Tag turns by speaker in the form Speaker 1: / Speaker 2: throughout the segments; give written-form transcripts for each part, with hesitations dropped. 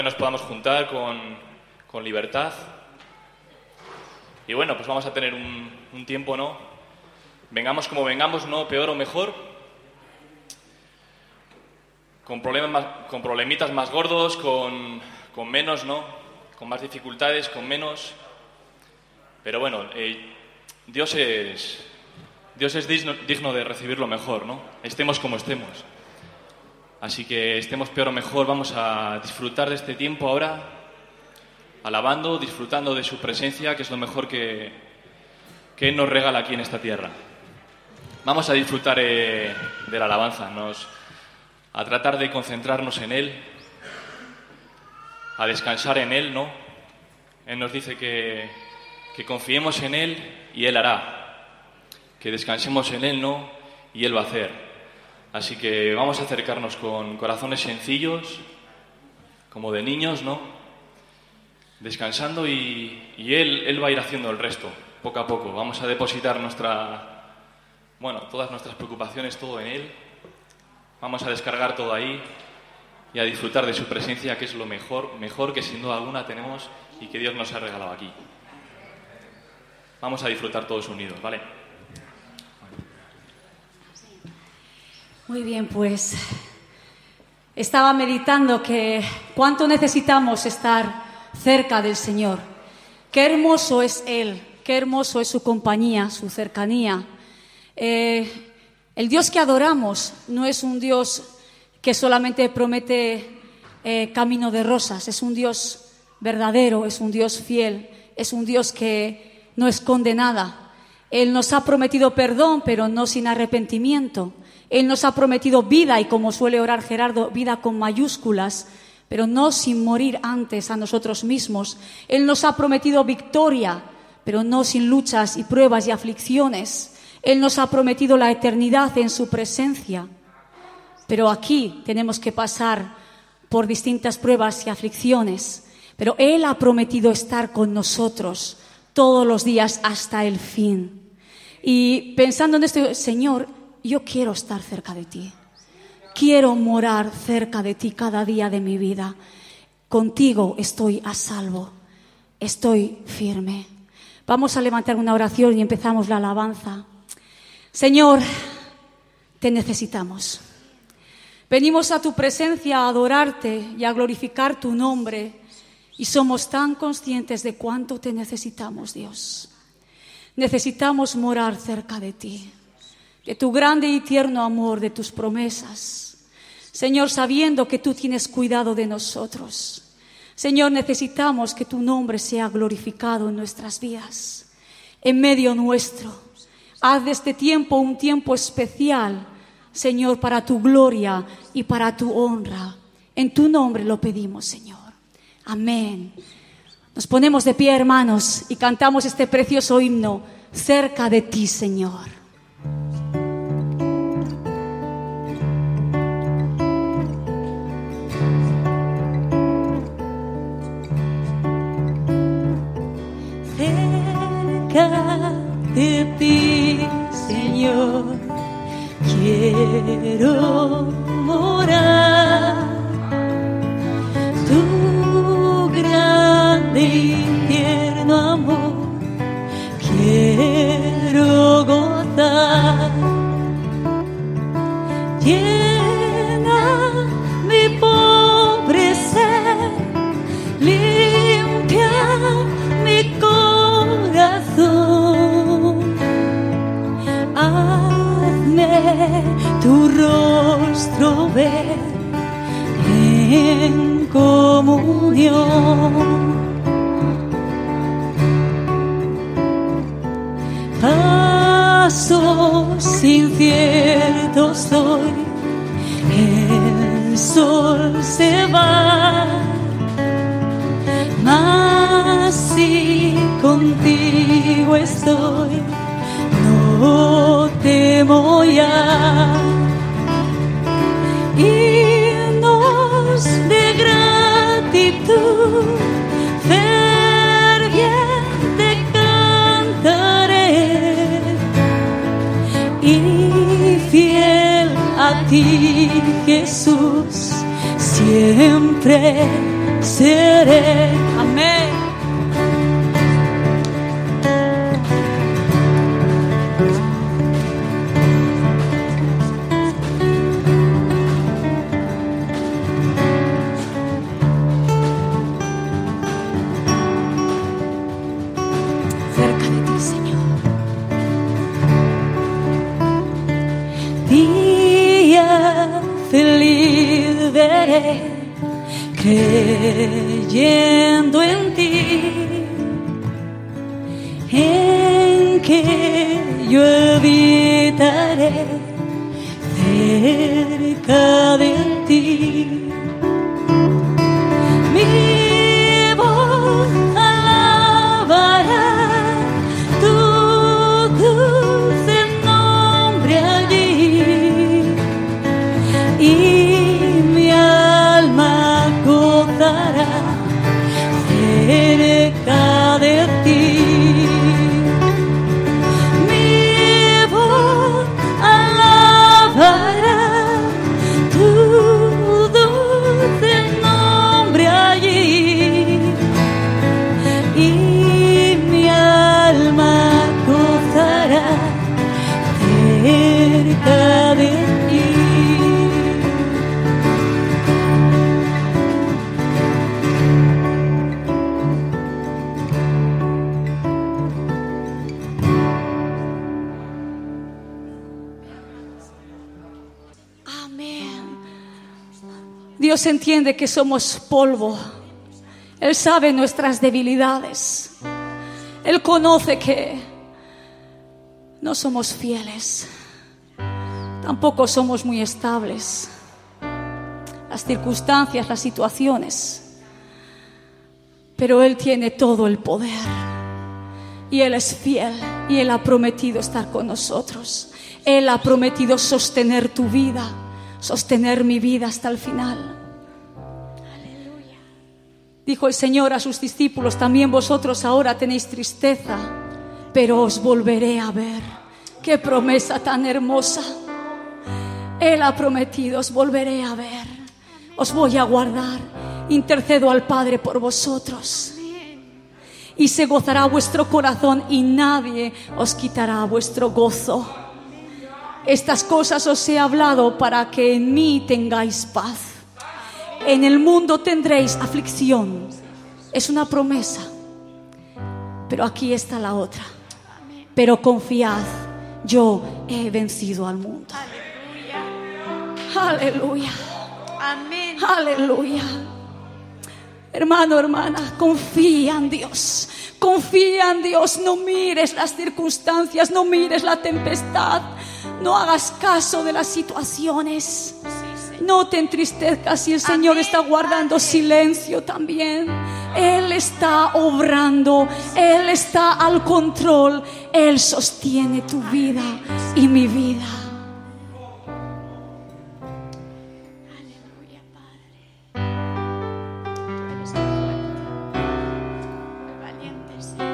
Speaker 1: nos podamos juntar con libertad. Y bueno, pues vamos a tener un tiempo, ¿no? Vengamos como vengamos, ¿no? Peor o mejor. Con problemitas más gordos, con menos, ¿no? Con más dificultades, con menos. Pero bueno, Dios es digno de recibir lo mejor, ¿no? Estemos como estemos. Así que estemos peor o mejor, vamos a disfrutar de este tiempo ahora, alabando, disfrutando de su presencia, que es lo mejor que Él nos regala aquí en esta tierra. Vamos a disfrutar de la alabanza, a tratar de concentrarnos en Él, a descansar en Él, ¿no? Él nos dice que confiemos en Él y Él hará, que descansemos en Él, ¿no? Y Él va a hacer. Así que vamos a acercarnos con corazones sencillos, como de niños, ¿no? Descansando y Él va a ir haciendo el resto, poco a poco. Vamos a depositar todas nuestras preocupaciones, todo en Él. Vamos a descargar todo ahí y a disfrutar de su presencia, que es lo mejor que sin duda alguna tenemos y que Dios nos ha regalado aquí. Vamos a disfrutar todos unidos, ¿vale?
Speaker 2: Muy bien, pues estaba meditando que cuánto necesitamos estar cerca del Señor. Qué hermoso es Él, qué hermoso es su compañía, su cercanía. El Dios que adoramos no es un Dios que solamente promete camino de rosas, es un Dios verdadero, es un Dios fiel, es un Dios que no esconde nada. Él nos ha prometido perdón, pero no sin arrepentimiento. Él nos ha prometido vida, y como suele orar Gerardo, vida con mayúsculas, pero no sin morir antes a nosotros mismos. Él nos ha prometido victoria, pero no sin luchas y pruebas y aflicciones. Él nos ha prometido la eternidad en su presencia. Pero aquí tenemos que pasar por distintas pruebas y aflicciones. Pero Él ha prometido estar con nosotros todos los días hasta el fin. Y pensando en esto, Señor, yo quiero estar cerca de ti. Quiero morar cerca de ti cada día de mi vida. Contigo estoy a salvo. Estoy firme. Vamos a levantar una oración y empezamos la alabanza. Señor, te necesitamos. Venimos a tu presencia a adorarte y a glorificar tu nombre. Y somos tan conscientes de cuánto te necesitamos, Dios. Necesitamos morar cerca de ti, de tu grande y tierno amor, de tus promesas. Señor, sabiendo que tú tienes cuidado de nosotros. Señor, necesitamos que tu nombre sea glorificado en nuestras vidas, en medio nuestro. Haz de este tiempo un tiempo especial, Señor, para tu gloria y para tu honra. En tu nombre lo pedimos, Señor. Amén. Nos ponemos de pie, hermanos, y cantamos este precioso himno, cerca de ti, Señor.
Speaker 3: Cerca de ti, Señor, quiero morar. Tu grande y tierno amor quiero gozar. Llena mi pobre ser, limpia mi corazón. Hazme tu rostro ver en comunión. Pasos inciertos hoy, el sol se va, mas si contigo estoy, no temo ya. Himnos de gratitud ferviente cantaré, y fiel a ti, Jesús, siempre seré.
Speaker 2: Amén. Cerca de ti, Señor.
Speaker 3: Día feliz veré, creyendo en ti, en que yo habitaré cerca de ti. Mi voz alabará tu dulce nombre allí, y mi alma gozará cerca de ti. Mi voz alabará tu dulce nombre allí, y mi alma gozará cerca de ti.
Speaker 2: Amén. Dios entiende que somos polvo. Él sabe nuestras debilidades. Él conoce que no somos fieles. Tampoco somos muy estables. Las circunstancias, las situaciones. Pero Él tiene todo el poder. Y Él es fiel. Y Él ha prometido estar con nosotros. Él ha prometido sostener tu vida, sostener mi vida hasta el final. Aleluya. Dijo el Señor a sus discípulos: también vosotros ahora tenéis tristeza, pero os volveré a ver. Qué promesa tan hermosa. Él ha prometido: os volveré a ver, os voy a guardar. Intercedo al Padre por vosotros. Y se gozará vuestro corazón y nadie os quitará vuestro gozo. Estas cosas os he hablado para que en mí tengáis paz. En el mundo tendréis aflicción. Es una promesa. Pero aquí está la otra. Pero confiad, yo he vencido al mundo. Aleluya.
Speaker 3: Amén.
Speaker 2: Aleluya. Hermano, hermana, confía en Dios. Confía en Dios. No mires las circunstancias, no mires la tempestad. No hagas caso de las situaciones. No te entristezcas si el Señor está guardando silencio también. Él está obrando. Él está al control. Él sostiene tu vida y mi vida.
Speaker 3: Aleluya, Padre. Tú eres fuerte, valiente, Señor.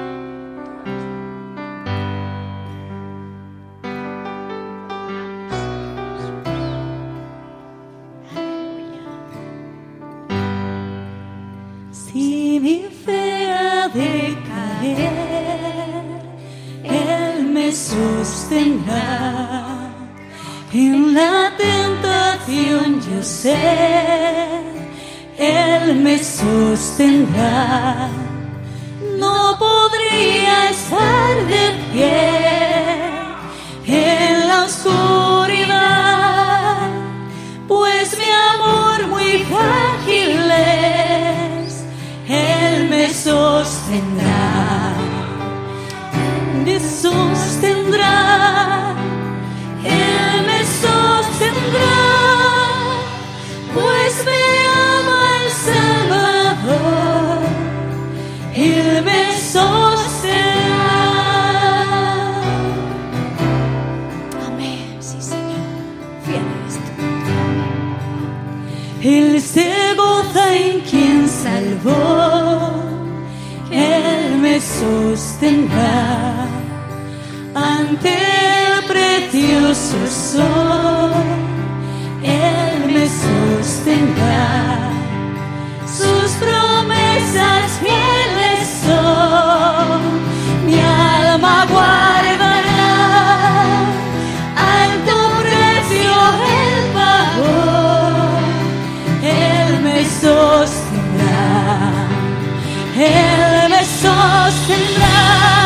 Speaker 3: Si mi fe ha de caer, Él me sostendrá. En la tentación yo sé, Él me sostendrá. No podría estar de pie en la oscuridad, pues mi amor muy frágil es. Él me sostendrá, me sostendrá, Él me sostendrá, pues me ama el Salvador, Él me sostendrá.
Speaker 2: Amén. Sí, Señor. Fiel eres tú.
Speaker 3: Él se goza en quien salvó, Él me sostendrá ante el precioso sol, Él me sostendrá. Sus
Speaker 2: sostendrá,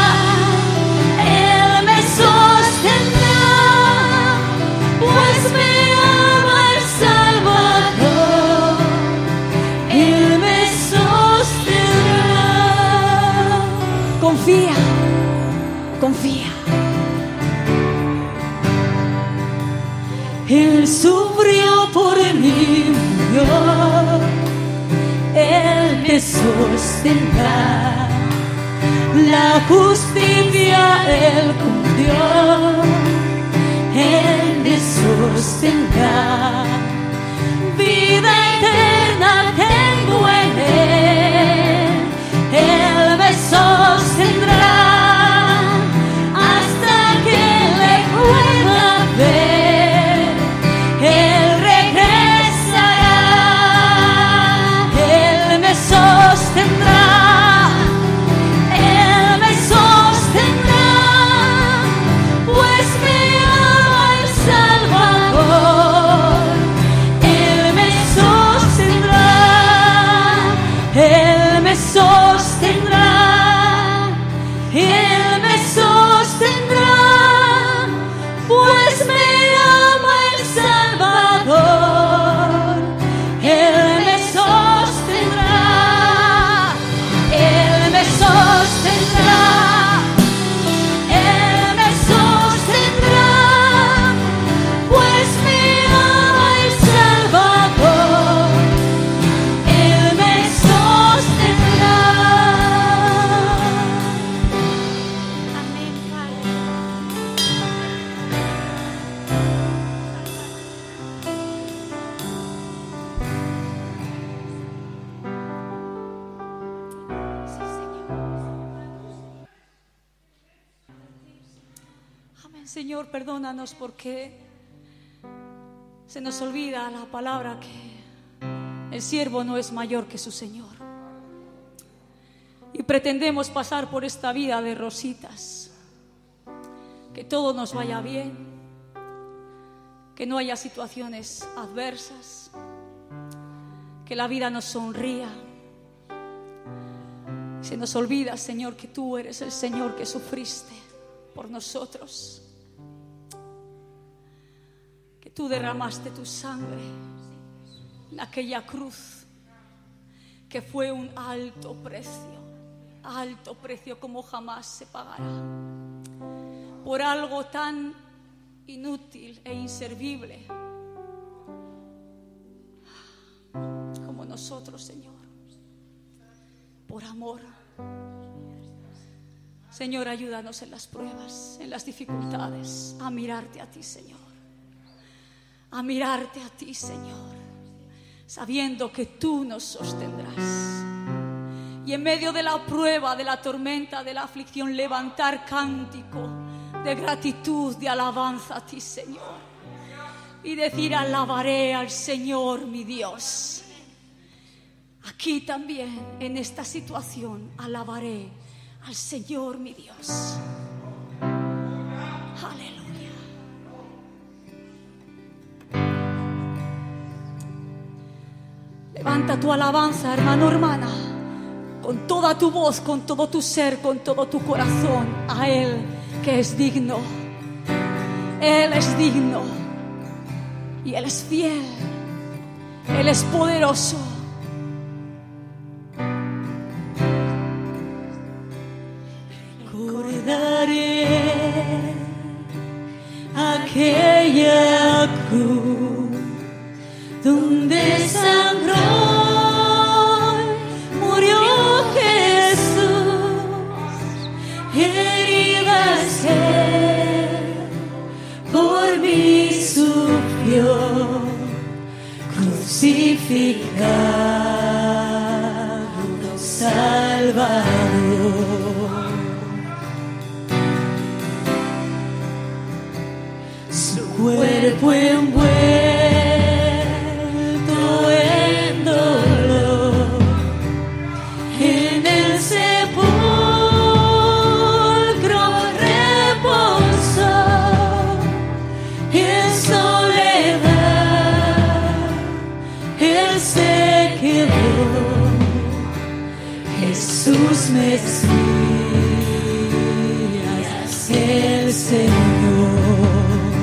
Speaker 2: Él me sostendrá, pues me ama el Salvador, Él me sostendrá. Confía, confía. Él sufrió por mí, murió, Él me sostendrá. La justicia Él cumplió, Él me sostendrá. Vida eterna tengo en Él, Él me sostendrá hasta que le pueda ver. Él regresará, Él me sostendrá, Él me sostendrá, pues me ama el Salvador, Él me sostendrá, Él me sostendrá, Él me sostendrá, pues me ama el Salvador, Él me sostendrá, Él me sostendrá, Él me sostendrá, pues me ama el Salvador, Él me sostendrá. Amén, Padre. Sí, Señor. Amén, Señor, perdónanos porque se nos olvida la palabra que el siervo no es mayor que su Señor. Y pretendemos pasar por esta vida de rositas, que todo nos vaya bien, que no haya situaciones adversas, que la vida nos sonría. Se nos olvida, Señor, que tú eres el Señor que sufriste por nosotros, que tú derramaste tu sangre en aquella cruz, que fue un alto precio como jamás se pagará, por algo tan inútil e inservible como nosotros, Señor, por amor. Señor, ayúdanos en las pruebas, en las dificultades, a mirarte a ti, Señor, a mirarte a ti, Señor, sabiendo que tú nos sostendrás. Y en medio de la prueba, de la tormenta, de la aflicción, levantar cántico de gratitud, de alabanza a ti, Señor, y decir: alabaré al Señor mi Dios. Aquí también, en esta situación, alabaré al Señor mi Dios. Aleluya. Levanta tu alabanza, hermano, hermana, con toda tu voz, con todo tu ser, con todo tu corazón, a Él que es digno. Él es digno y Él es fiel, Él es poderoso. Recordaré aquella cruz donde sangró, murió Jesús, heridas Él por mí sufrió, crucificado Salvador. Su cuerpo envuelto en dolor, en el sepulcro reposó, en soledad Él se quedó. Jesús Jesús Mesías, el Señor.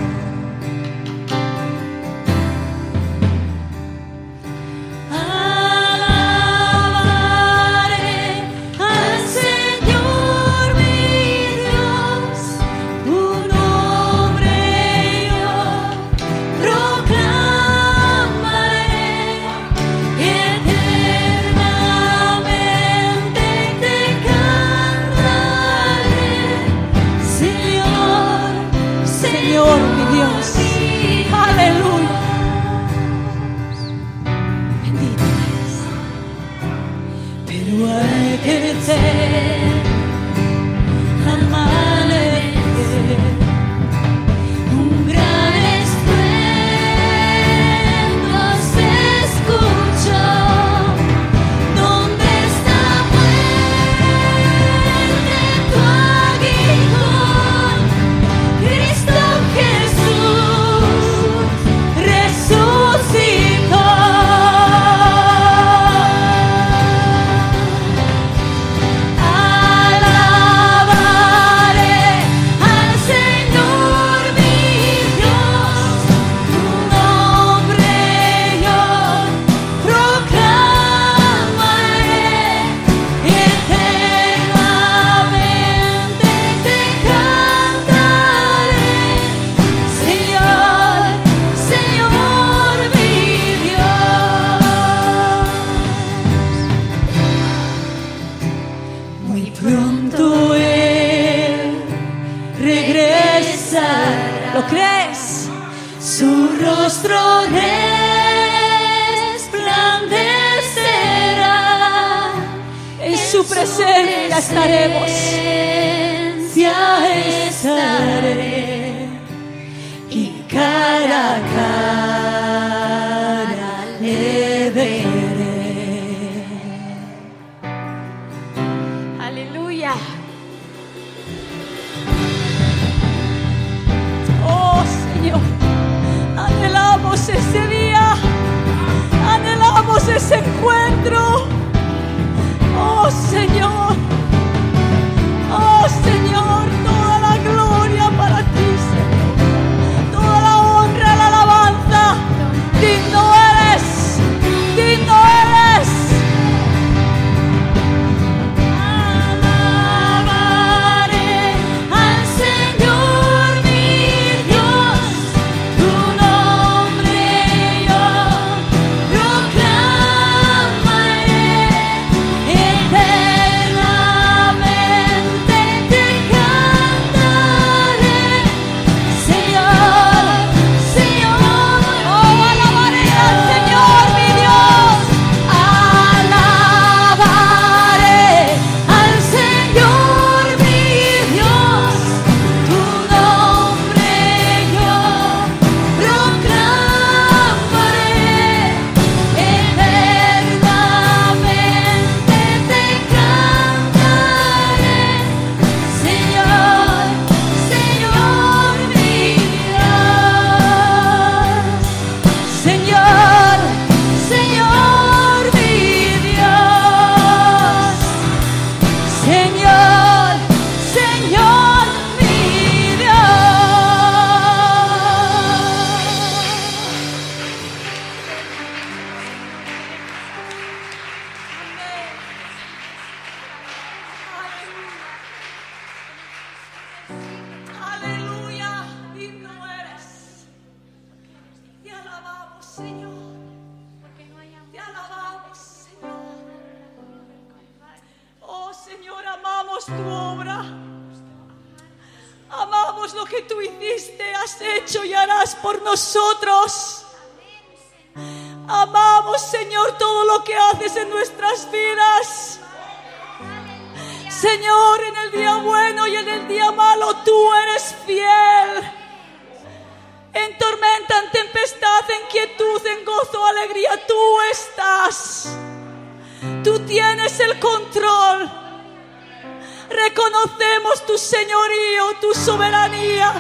Speaker 4: Reconocemos tu señorío, tu soberanía.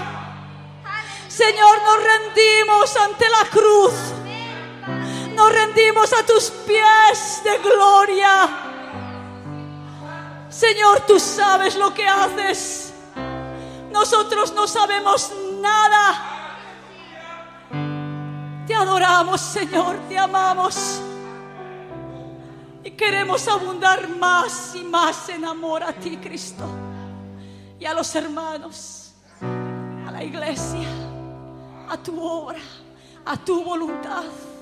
Speaker 4: Señor, nos rendimos ante la cruz. Nos rendimos a tus pies de gloria. Señor, tú sabes lo que haces. Nosotros no sabemos nada. Te adoramos, Señor, te amamos. Y queremos abundar más y más en amor a ti, Cristo. Y a los hermanos, a la iglesia, a tu obra, a tu voluntad.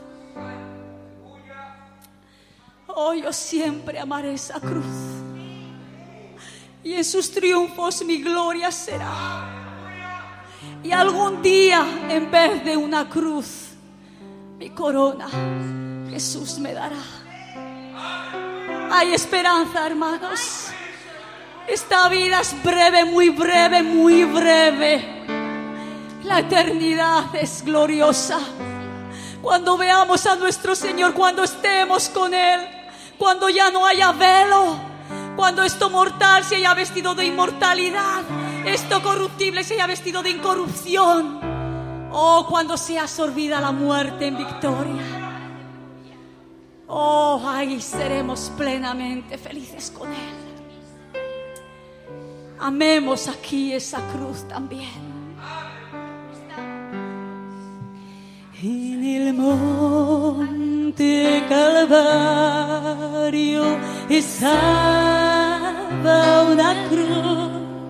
Speaker 4: Oh, yo siempre amaré esa cruz. Y en sus triunfos mi gloria será. Y algún día, en vez de una cruz, mi corona Jesús me dará. Hay esperanza, hermanos. Esta vida es breve, muy breve, muy breve. La eternidad es gloriosa. Cuando veamos a nuestro Señor, cuando estemos con Él, cuando ya no haya velo, cuando esto mortal se haya vestido de inmortalidad, esto corruptible se haya vestido de incorrupción, oh, cuando sea absorbida la muerte en victoria, oh, ahí seremos plenamente felices con Él. Amemos aquí esa cruz también. En el monte Calvario estaba una cruz,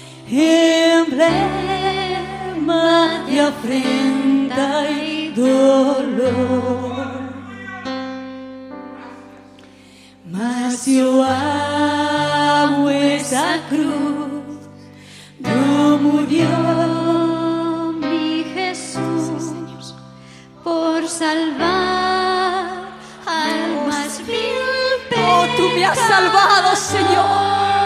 Speaker 4: emblema de afrenta y dolor. Mas yo amo esa cruz, no murió mi Jesús por salvar al más vil pecador. Oh, tú me has salvado, Señor.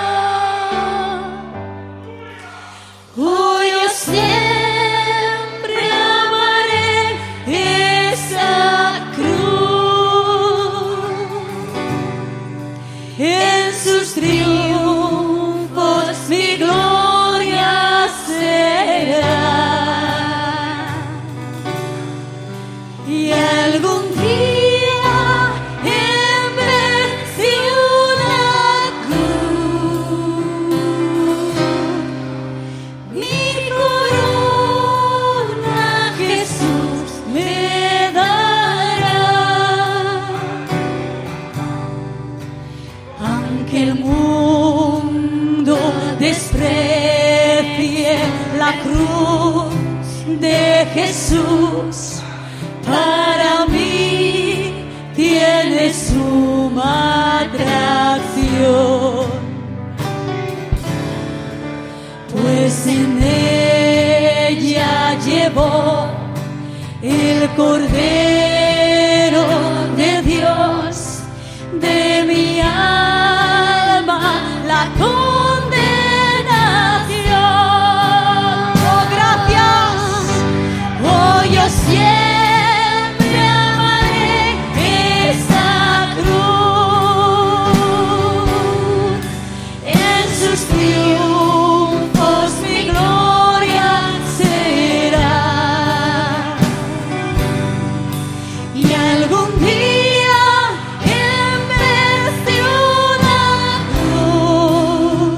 Speaker 4: Oh, yo siempre amaré esa cruz. En sus triunfos mi gloria será. Y algún día en vez de una cruz, mi corona Jesús me dará. Aunque el mundo desprecie la cruz de Jesús, para mí tiene suma atracción, pues en ella llevó el Cordero de Dios de mi alma la condenación. Oh, gracias. Oh, yo siempre amaré esa cruz. En sus triunfos mi gloria será. Y algún día en vez de una cruz,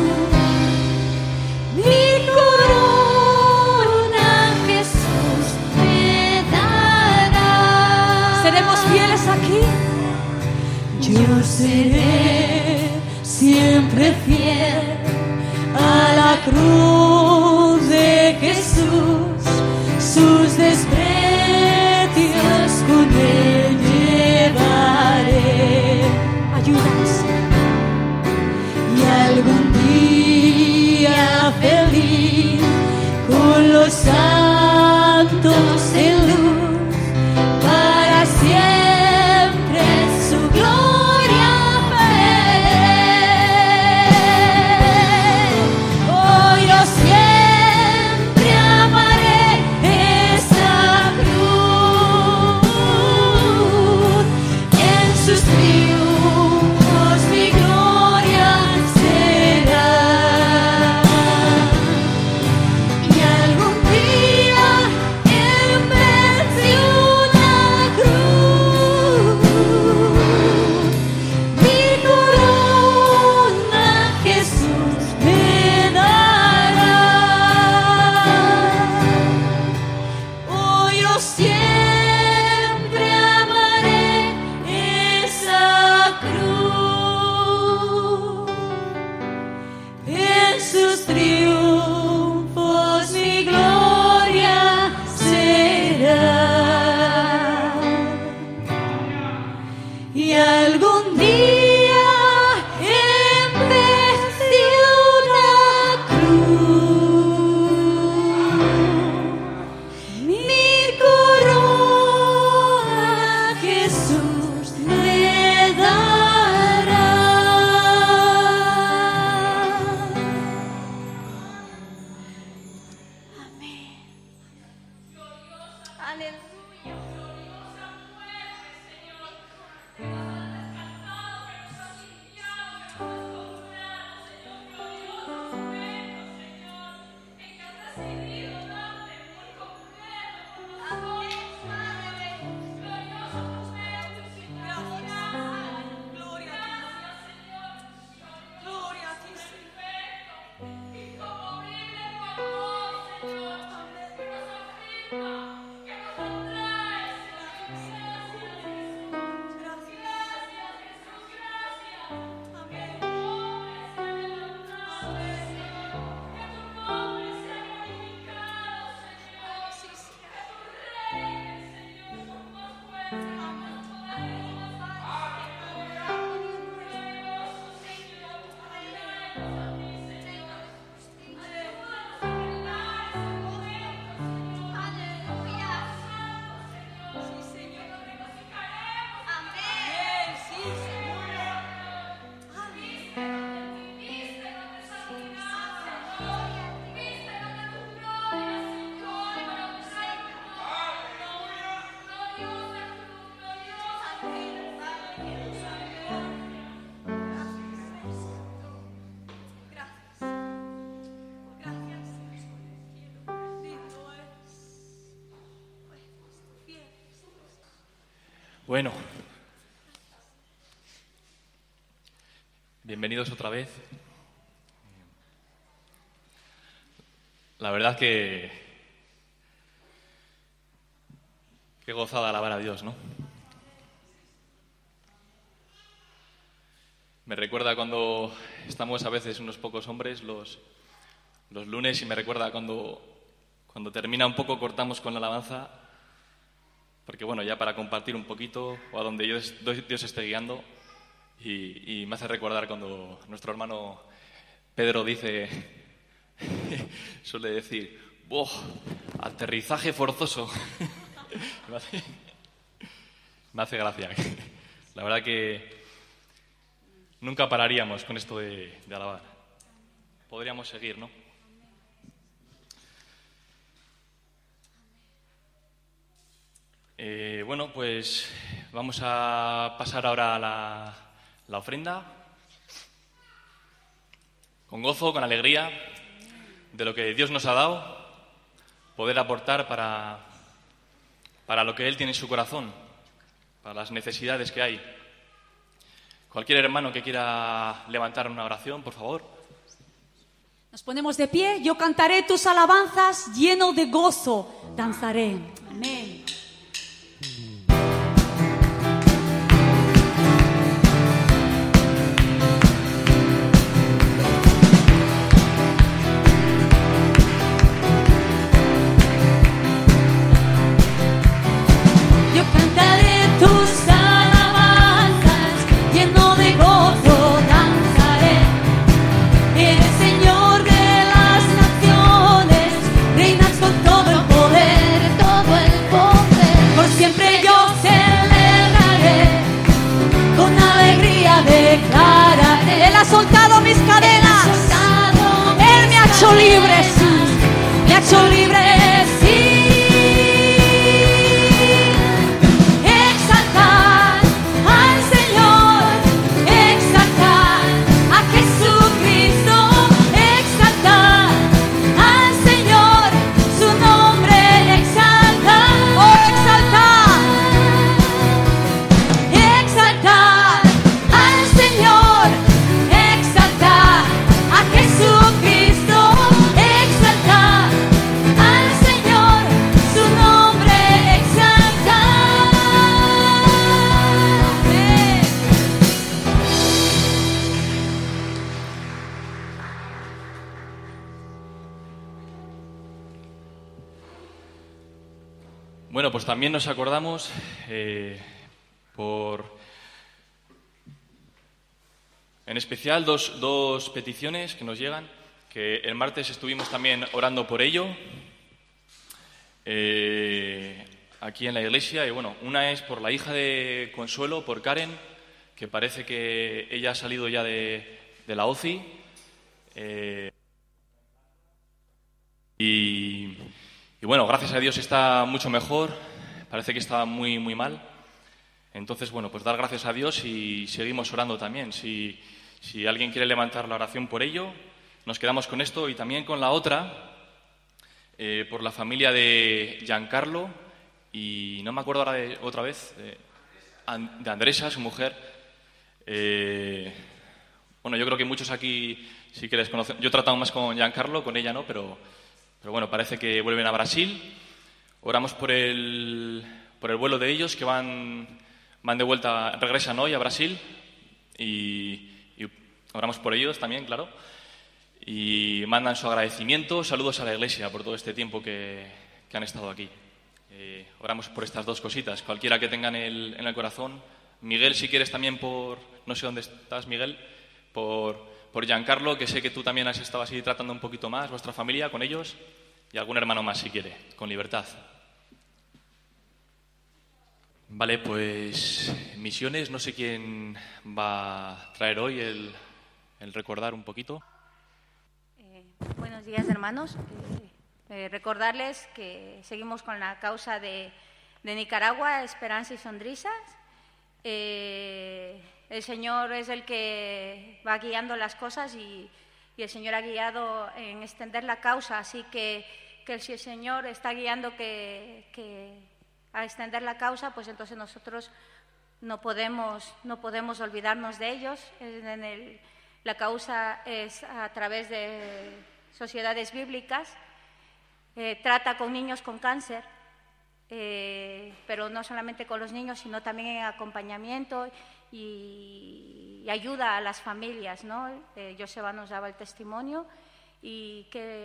Speaker 4: mi corona Jesús me dará. ¿Seremos fieles aquí? Yo seré siempre fiel a la cruz de Jesús, sus desprecios con él llevaré. Ayúdanos. Y algún día feliz con los santos en luz, para siempre su gloria veré. Oh, yo siempre amaré esa cruz. En sus triunfos mi gloria será. Y algún día sus triunfos mi gloria será. Y algún día en vez de una cruz, mi corona Jesús me dará. Amén. Aleluya.
Speaker 1: Bueno, bienvenidos otra vez. La verdad que qué gozada alabar a Dios, ¿no? Me recuerda cuando estamos a veces unos pocos hombres los lunes y me recuerda cuando termina un poco cortamos con la alabanza. Porque bueno, ya para compartir un poquito o a donde Dios esté guiando y me hace recordar cuando nuestro hermano Pedro suele decir, ¡oh! Aterrizaje forzoso. Me hace gracia. La verdad que nunca pararíamos con esto de alabar. Podríamos seguir, ¿no? Bueno, pues vamos a pasar ahora a la ofrenda, con gozo, con alegría, de lo que Dios nos ha dado, poder aportar para lo que Él tiene en su corazón, para las necesidades que hay. Cualquier hermano que quiera levantar una oración, por favor.
Speaker 2: Nos ponemos de pie, yo cantaré tus alabanzas, lleno de gozo, danzaré. Amén. Libre, sí, me ha hecho libre, sí. Exaltar al Señor, exaltar a Jesucristo, exaltar al Señor, su nombre exaltar, oh, exaltar al Señor, exaltar a Jesucristo. Exaltar al
Speaker 1: Bueno, pues también nos acordamos en especial dos peticiones que nos llegan, que el martes estuvimos también orando por ello aquí en la iglesia. Y bueno, una es por la hija de Consuelo, por Karen, que parece que ella ha salido ya de la UCI. Y bueno, gracias a Dios está mucho mejor. Parece que estaba muy, muy mal. Entonces, bueno, pues dar gracias a Dios y seguimos orando también. Si alguien quiere levantar la oración por ello, nos quedamos con esto y también con la otra, por la familia de Giancarlo y no me acuerdo ahora otra vez, de Andresa, su mujer. Bueno, yo creo que muchos aquí sí que les conocen. Yo he tratado más con Giancarlo, con ella no, pero bueno, parece que vuelven a Brasil. Oramos por el vuelo de ellos, que van de vuelta, regresan hoy a Brasil. Y oramos por ellos también, claro. Y mandan su agradecimiento, saludos a la iglesia por todo este tiempo que han estado aquí. Oramos por estas dos cositas, cualquiera que tengan en el corazón. Miguel, si quieres también no sé dónde estás, Miguel, por Giancarlo, que sé que tú también has estado así tratando un poquito más, vuestra familia, con ellos, y algún hermano más si quiere, con libertad. Vale, pues misiones, no sé quién va a traer hoy el recordar un poquito.
Speaker 3: Buenos días, hermanos. Recordarles que seguimos con la causa de Nicaragua, Esperanza y Sonrisas. El Señor es el que va guiando las cosas y el Señor ha guiado en extender la causa, así que si el Señor está guiando a extender la causa, pues entonces nosotros no podemos olvidarnos de ellos. La causa es a través de sociedades bíblicas, trata con niños con cáncer, pero no solamente con los niños, sino también en acompañamiento y ayuda a las familias, ¿no? Joseba nos daba el testimonio y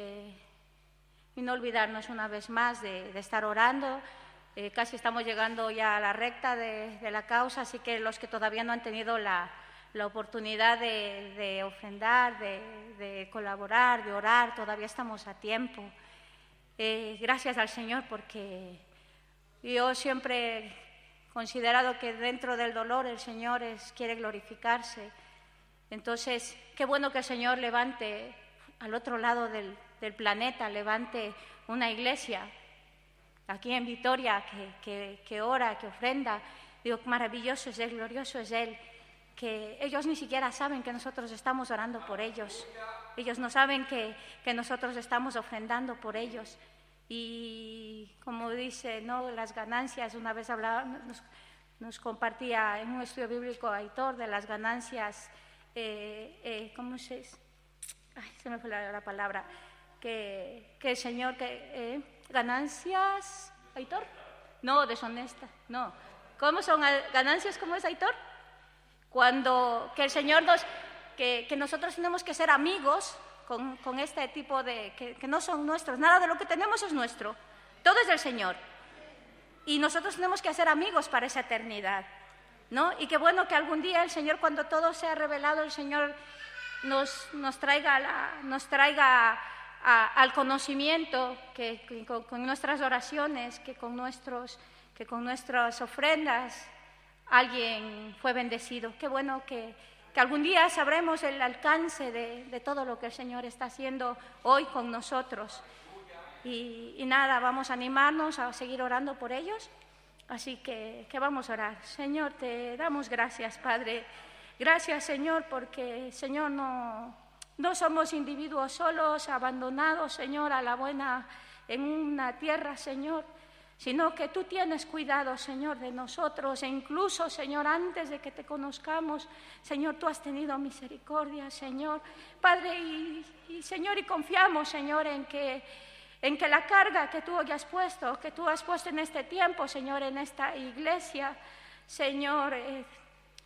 Speaker 3: no olvidarnos una vez más de estar orando. Casi estamos llegando ya a la recta de la causa, así que los que todavía no han tenido la oportunidad de ofrendar, de colaborar, de orar, todavía estamos a tiempo. Gracias al Señor, porque yo siempre he considerado que dentro del dolor el Señor quiere glorificarse. Entonces, qué bueno que el Señor levante al otro lado del planeta, levante una iglesia aquí en Vitoria que ora, que ofrenda. Digo, maravilloso es Él, glorioso es Él, que ellos ni siquiera saben que nosotros estamos orando por ellos. Ellos no saben que nosotros estamos ofrendando por ellos. Y como dice, ¿no?, las ganancias, una vez hablaba, nos compartía en un estudio bíblico Aitor de las ganancias, ¿cómo se dice? Ay, se me fue la palabra, que el Señor, ganancias, Aitor, no, deshonesta, no, ¿cómo son ganancias? ¿Cómo es, Aitor? Que el Señor que nosotros tenemos que ser amigos con este tipo que no son nuestros, nada de lo que tenemos es nuestro, todo es del Señor. Y nosotros tenemos que hacer amigos para esa eternidad, ¿no? Y qué bueno que algún día el Señor, cuando todo sea revelado, el Señor nos traiga al conocimiento que con nuestras oraciones, que con nuestras ofrendas, alguien fue bendecido. Qué bueno que algún día sabremos el alcance de todo lo que el Señor está haciendo hoy con nosotros. Y nada, vamos a animarnos a seguir orando por ellos. Así que vamos a orar. Señor, te damos gracias, Padre. Gracias, Señor, porque, Señor, no somos individuos solos, abandonados, Señor, a la buena en una tierra, Señor, sino que tú tienes cuidado, Señor, de nosotros, e incluso, Señor, antes de que te conozcamos, Señor, tú has tenido misericordia, Señor, Padre, y Señor, y confiamos, Señor, en que la carga que tú has puesto en este tiempo, Señor, en esta iglesia, Señor,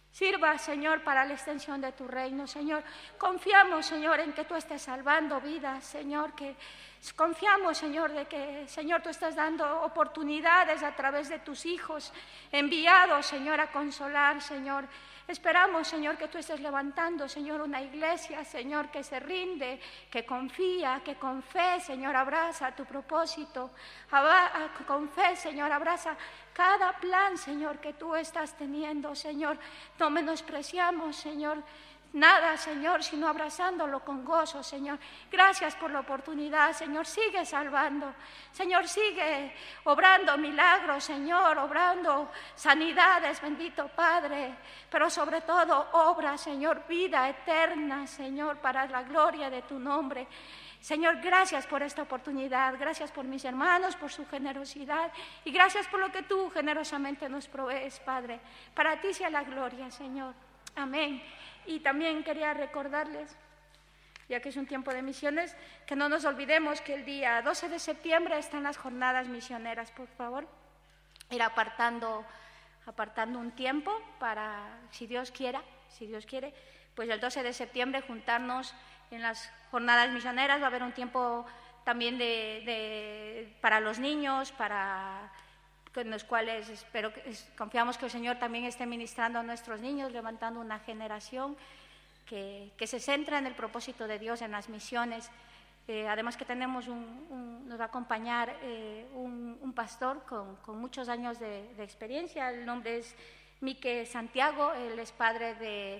Speaker 3: sirva, Señor, para la extensión de tu reino, Señor. Confiamos, Señor, en que tú estés salvando vidas, Señor, que confiamos, Señor, de que, Señor, tú estás dando oportunidades a través de tus hijos enviados, Señor, a consolar, Señor. Esperamos, Señor, que tú estés levantando, Señor, una iglesia, Señor, que se rinde, que confía, que con fe, Señor, abraza tu propósito. Con fe, Señor, abraza cada plan, Señor, que tú estás teniendo, Señor. No menospreciamos, Señor, nada, Señor, sino abrazándolo con gozo, Señor. Gracias por la oportunidad, Señor. Sigue salvando, Señor, sigue obrando milagros, Señor, obrando sanidades, bendito Padre. Pero sobre todo, obra, Señor, vida eterna, Señor, para la gloria de tu nombre. Señor, gracias por esta oportunidad, gracias por mis hermanos, por su generosidad y gracias por lo que tú generosamente nos provees, Padre. Para ti sea la gloria, Señor. Amén. Y también quería recordarles, ya que es un tiempo de misiones, que no nos olvidemos que el día 12 de septiembre están las jornadas misioneras, por favor. Ir apartando un tiempo para, si Dios quiere, pues el 12 de septiembre juntarnos en las jornadas misioneras. Va a haber un tiempo también para los niños, con los cuales confiamos que el Señor también esté ministrando a nuestros niños, levantando una generación que se centra en el propósito de Dios, en las misiones. Además que tenemos nos va a acompañar un pastor con muchos años de experiencia. El nombre es Mique Santiago. Él es padre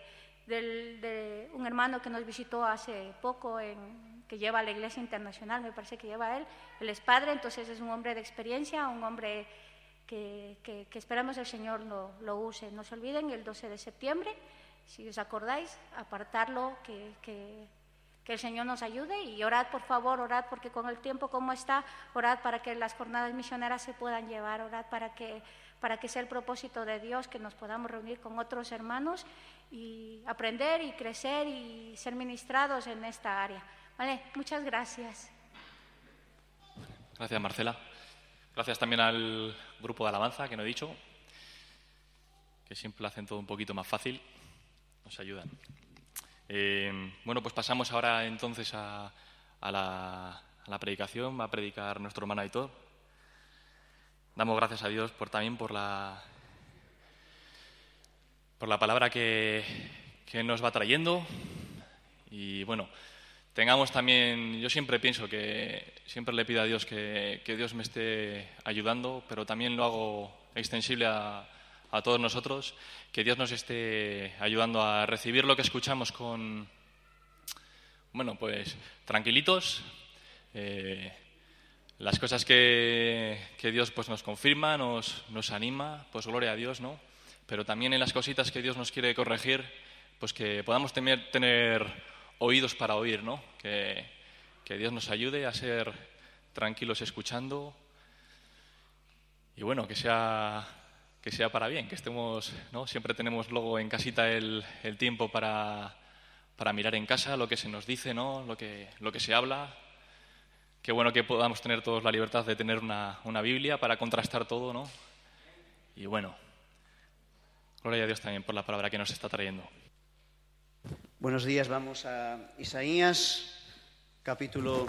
Speaker 3: de un hermano que nos visitó hace poco, que lleva a la Iglesia Internacional, me parece que lleva él. Él es padre, entonces es un hombre de experiencia, un hombre que esperamos el Señor lo use. No se olviden, el 12 de septiembre, si os acordáis, apartarlo, que el Señor nos ayude, y orad, por favor, orad, porque con el tiempo como está, orad para que las jornadas misioneras se puedan llevar, orad para que sea el propósito de Dios, que nos podamos reunir con otros hermanos y aprender y crecer y ser ministrados en esta área. Vale, muchas gracias.
Speaker 1: Gracias, Marcela. Gracias también al grupo de alabanza, que no he dicho, que siempre lo hacen todo un poquito más fácil, nos ayudan. Bueno, pues pasamos ahora entonces a la predicación. Va a predicar nuestro hermano Aitor. Damos gracias a Dios también por la palabra que nos va trayendo. Y bueno, tengamos también, yo siempre pienso siempre le pido a Dios que Dios me esté ayudando, pero también lo hago extensible a todos nosotros, que Dios nos esté ayudando a recibir lo que escuchamos pues tranquilitos, las cosas que Dios pues nos confirma, nos anima, pues gloria a Dios, ¿no? Pero también en las cositas que Dios nos quiere corregir, pues que podamos tener oídos para oír, ¿no? Que Dios nos ayude a ser tranquilos escuchando y bueno, que sea para bien, que estemos, ¿no? Siempre tenemos luego en casita el tiempo para mirar en casa lo que se nos dice, ¿no? Lo que se habla. Qué bueno que podamos tener todos la libertad de tener una Biblia para contrastar todo, ¿no? Y bueno, gloria a Dios también por la palabra que nos está trayendo.
Speaker 5: Buenos días, vamos a Isaías, capítulo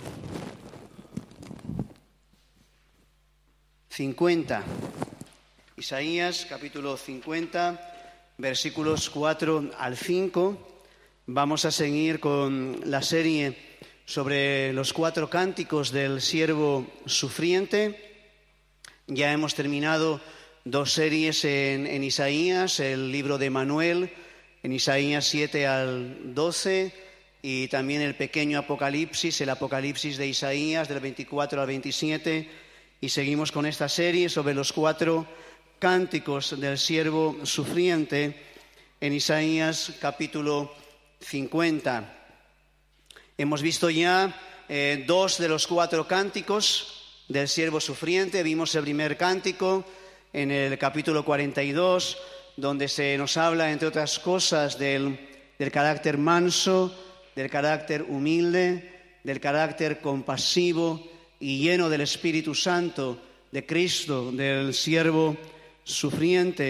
Speaker 5: 50. Isaías, capítulo 50, versículos 4 al 5. Vamos a seguir con la serie sobre los 4 cánticos del siervo sufriente. Ya hemos terminado 2 series en Isaías, el libro de Manuel, en Isaías 7 al 12, y también el pequeño Apocalipsis, el Apocalipsis de Isaías, del 24 al 27. Y seguimos con esta serie sobre los 4 cánticos del siervo sufriente en Isaías capítulo 50. Hemos visto ya 2 de los 4 cánticos del siervo sufriente. Vimos el primer cántico en el capítulo 42, donde se nos habla, entre otras cosas, del carácter manso, del carácter humilde, del carácter compasivo y lleno del Espíritu Santo de Cristo, del siervo sufriente.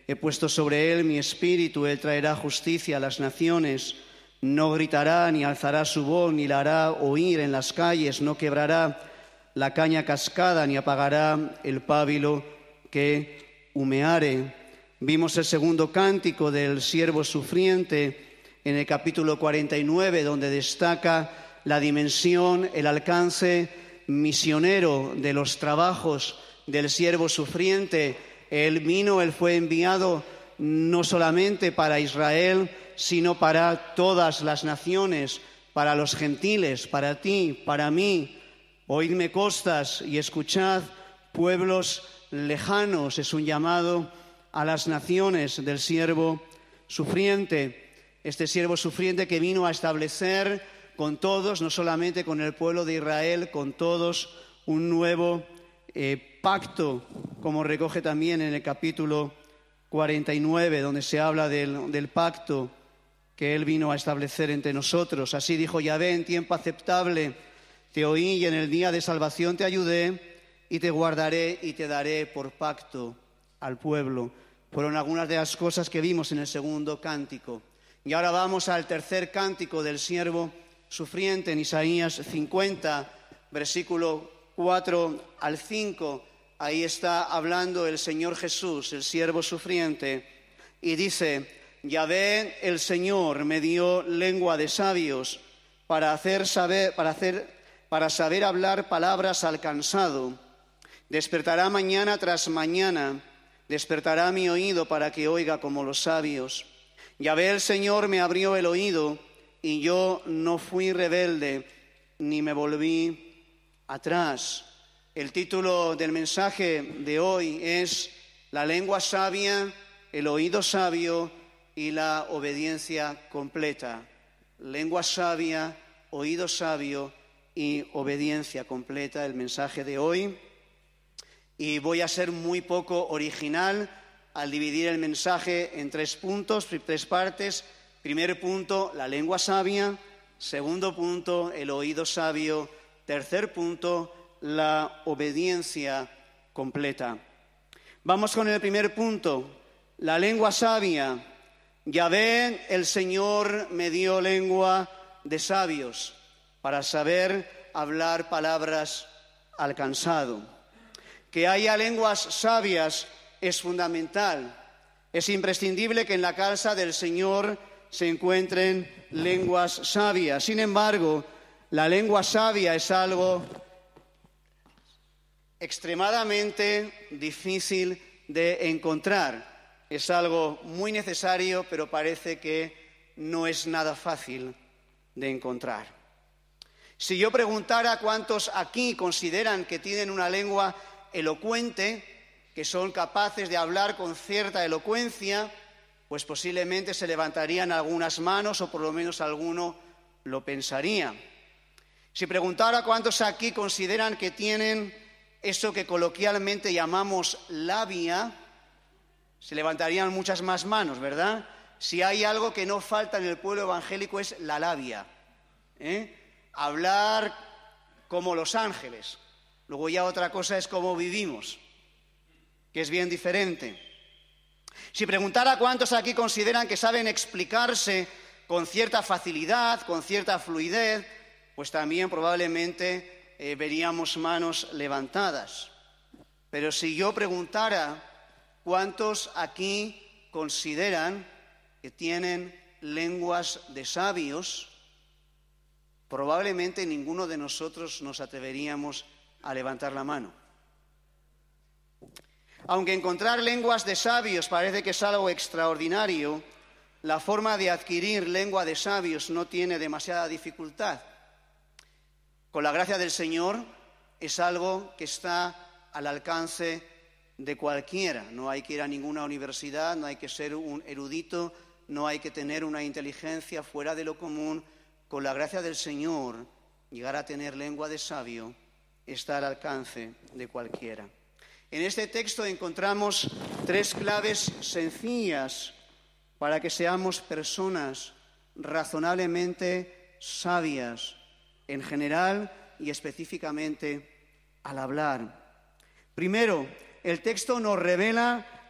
Speaker 5: he puesto sobre él mi espíritu, él traerá justicia a las naciones. No gritará ni alzará su voz, ni la hará oír en las calles, no quebrará la caña cascada, ni apagará el pábilo que humeare. Vimos el segundo cántico del siervo sufriente en el capítulo 49, donde destaca la dimensión, el alcance misionero de los trabajos del siervo sufriente. Él fue enviado no solamente para Israel, sino para todas las naciones, para los gentiles, para ti, para mí. Oídme costas y escuchad, pueblos lejanos. Es un llamado a las naciones del siervo sufriente. Este siervo sufriente que vino a establecer con todos, no solamente con el pueblo de Israel, con todos un nuevo pacto, como recoge también en el capítulo 49, donde se habla del pacto que Él vino a establecer entre nosotros. Así dijo Yahvé: en tiempo aceptable te oí y en el día de salvación te ayudé, y te guardaré y te daré por pacto al pueblo. Fueron algunas de las cosas que vimos en el segundo cántico. Y ahora vamos al tercer cántico del siervo sufriente, en Isaías 50, versículo 4 al 5. Ahí está hablando el Señor Jesús, el siervo sufriente, y dice: Yahvé el Señor me dio lengua de sabios para saber hablar palabras al cansado. Despertará mañana tras mañana, despertará mi oído para que oiga como los sabios. Yahvé el Señor me abrió el oído, y yo no fui rebelde, ni me volví atrás. El título del mensaje de hoy es La lengua sabia, el oído sabio y la obediencia completa. Lengua sabia, oído sabio y obediencia completa, el mensaje de hoy. Y voy a ser muy poco original al dividir el mensaje en 3 puntos, 3 partes. Primer punto, la lengua sabia. Segundo punto, el oído sabio. Tercer punto, la obediencia completa. Vamos con el primer punto, la lengua sabia. Yahvé, el Señor, me dio lengua de sabios para saber hablar palabras al cansado. Que haya lenguas sabias es fundamental. Es imprescindible que en la casa del Señor se encuentren lenguas sabias. Sin embargo, la lengua sabia es algo extremadamente difícil de encontrar. Es algo muy necesario, pero parece que no es nada fácil de encontrar. Si yo preguntara cuántos aquí consideran que tienen una lengua elocuente, que son capaces de hablar con cierta elocuencia, pues posiblemente se levantarían algunas manos, o por lo menos alguno lo pensaría. Si preguntara cuántos aquí consideran que tienen eso que coloquialmente llamamos labia, se levantarían muchas más manos, ¿verdad? Si hay algo que no falta en el pueblo evangélico es la labia. Hablar como los ángeles. Luego ya otra cosa es cómo vivimos, que es bien diferente. Si preguntara cuántos aquí consideran que saben explicarse con cierta facilidad, con cierta fluidez, pues también probablemente veríamos manos levantadas. Pero si yo preguntara cuántos aquí consideran que tienen lenguas de sabios, probablemente ninguno de nosotros nos atreveríamos a levantar la mano. Aunque encontrar lenguas de sabios parece que es algo extraordinario, la forma de adquirir lengua de sabios no tiene demasiada dificultad. Con la gracia del Señor es algo que está al alcance de cualquiera. No hay que ir a ninguna universidad, no hay que ser un erudito, no hay que tener una inteligencia fuera de lo común. Con la gracia del Señor, llegar a tener lengua de sabio está al alcance de cualquiera. En este texto encontramos 3 claves sencillas para que seamos personas razonablemente sabias en general y específicamente al hablar. Primero, el texto nos revela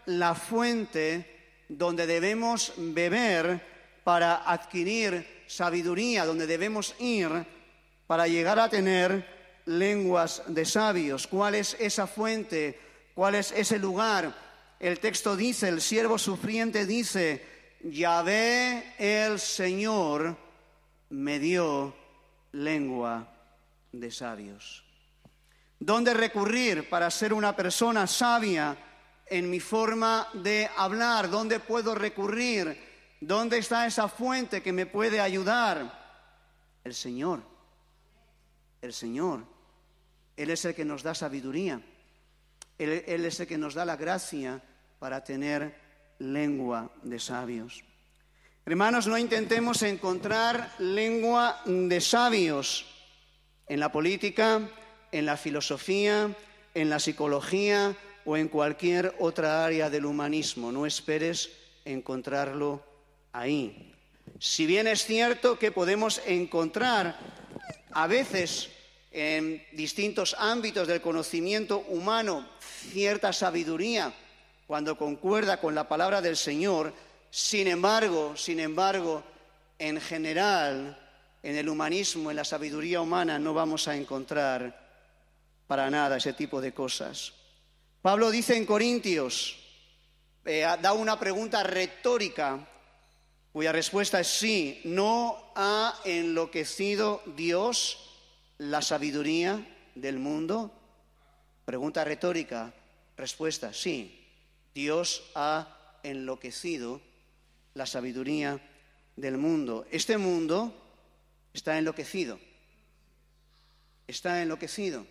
Speaker 5: la fuente donde debemos beber para adquirir sabiduría, donde debemos ir para llegar a tener lenguas de sabios. ¿Cuál es esa fuente? ¿Cuál es ese lugar? El texto dice, el siervo sufriente dice, Yahvé el Señor me dio lengua de sabios. ¿Dónde recurrir para ser una persona sabia en mi forma de hablar? ¿Dónde puedo recurrir? ¿Dónde está esa fuente que me puede ayudar? El Señor. El Señor. Él es el que nos da sabiduría. Él es el que nos da la gracia para tener lengua de sabios. Hermanos, no intentemos encontrar lengua de sabios en la política, en la filosofía, en la psicología o en cualquier otra área del humanismo. No esperes encontrarlo ahí. Si bien es cierto que podemos encontrar a veces en distintos ámbitos del conocimiento humano cierta sabiduría cuando concuerda con la palabra del Señor, sin embargo, en general, en el humanismo, en la sabiduría humana, no vamos a encontrar para nada ese tipo de cosas. Pablo dice en Corintios, da una pregunta retórica, cuya respuesta es sí. ¿No ha enloquecido Dios la sabiduría del mundo? Pregunta retórica, respuesta sí. Dios ha enloquecido la sabiduría del mundo. Este mundo está enloquecido. Está enloquecido.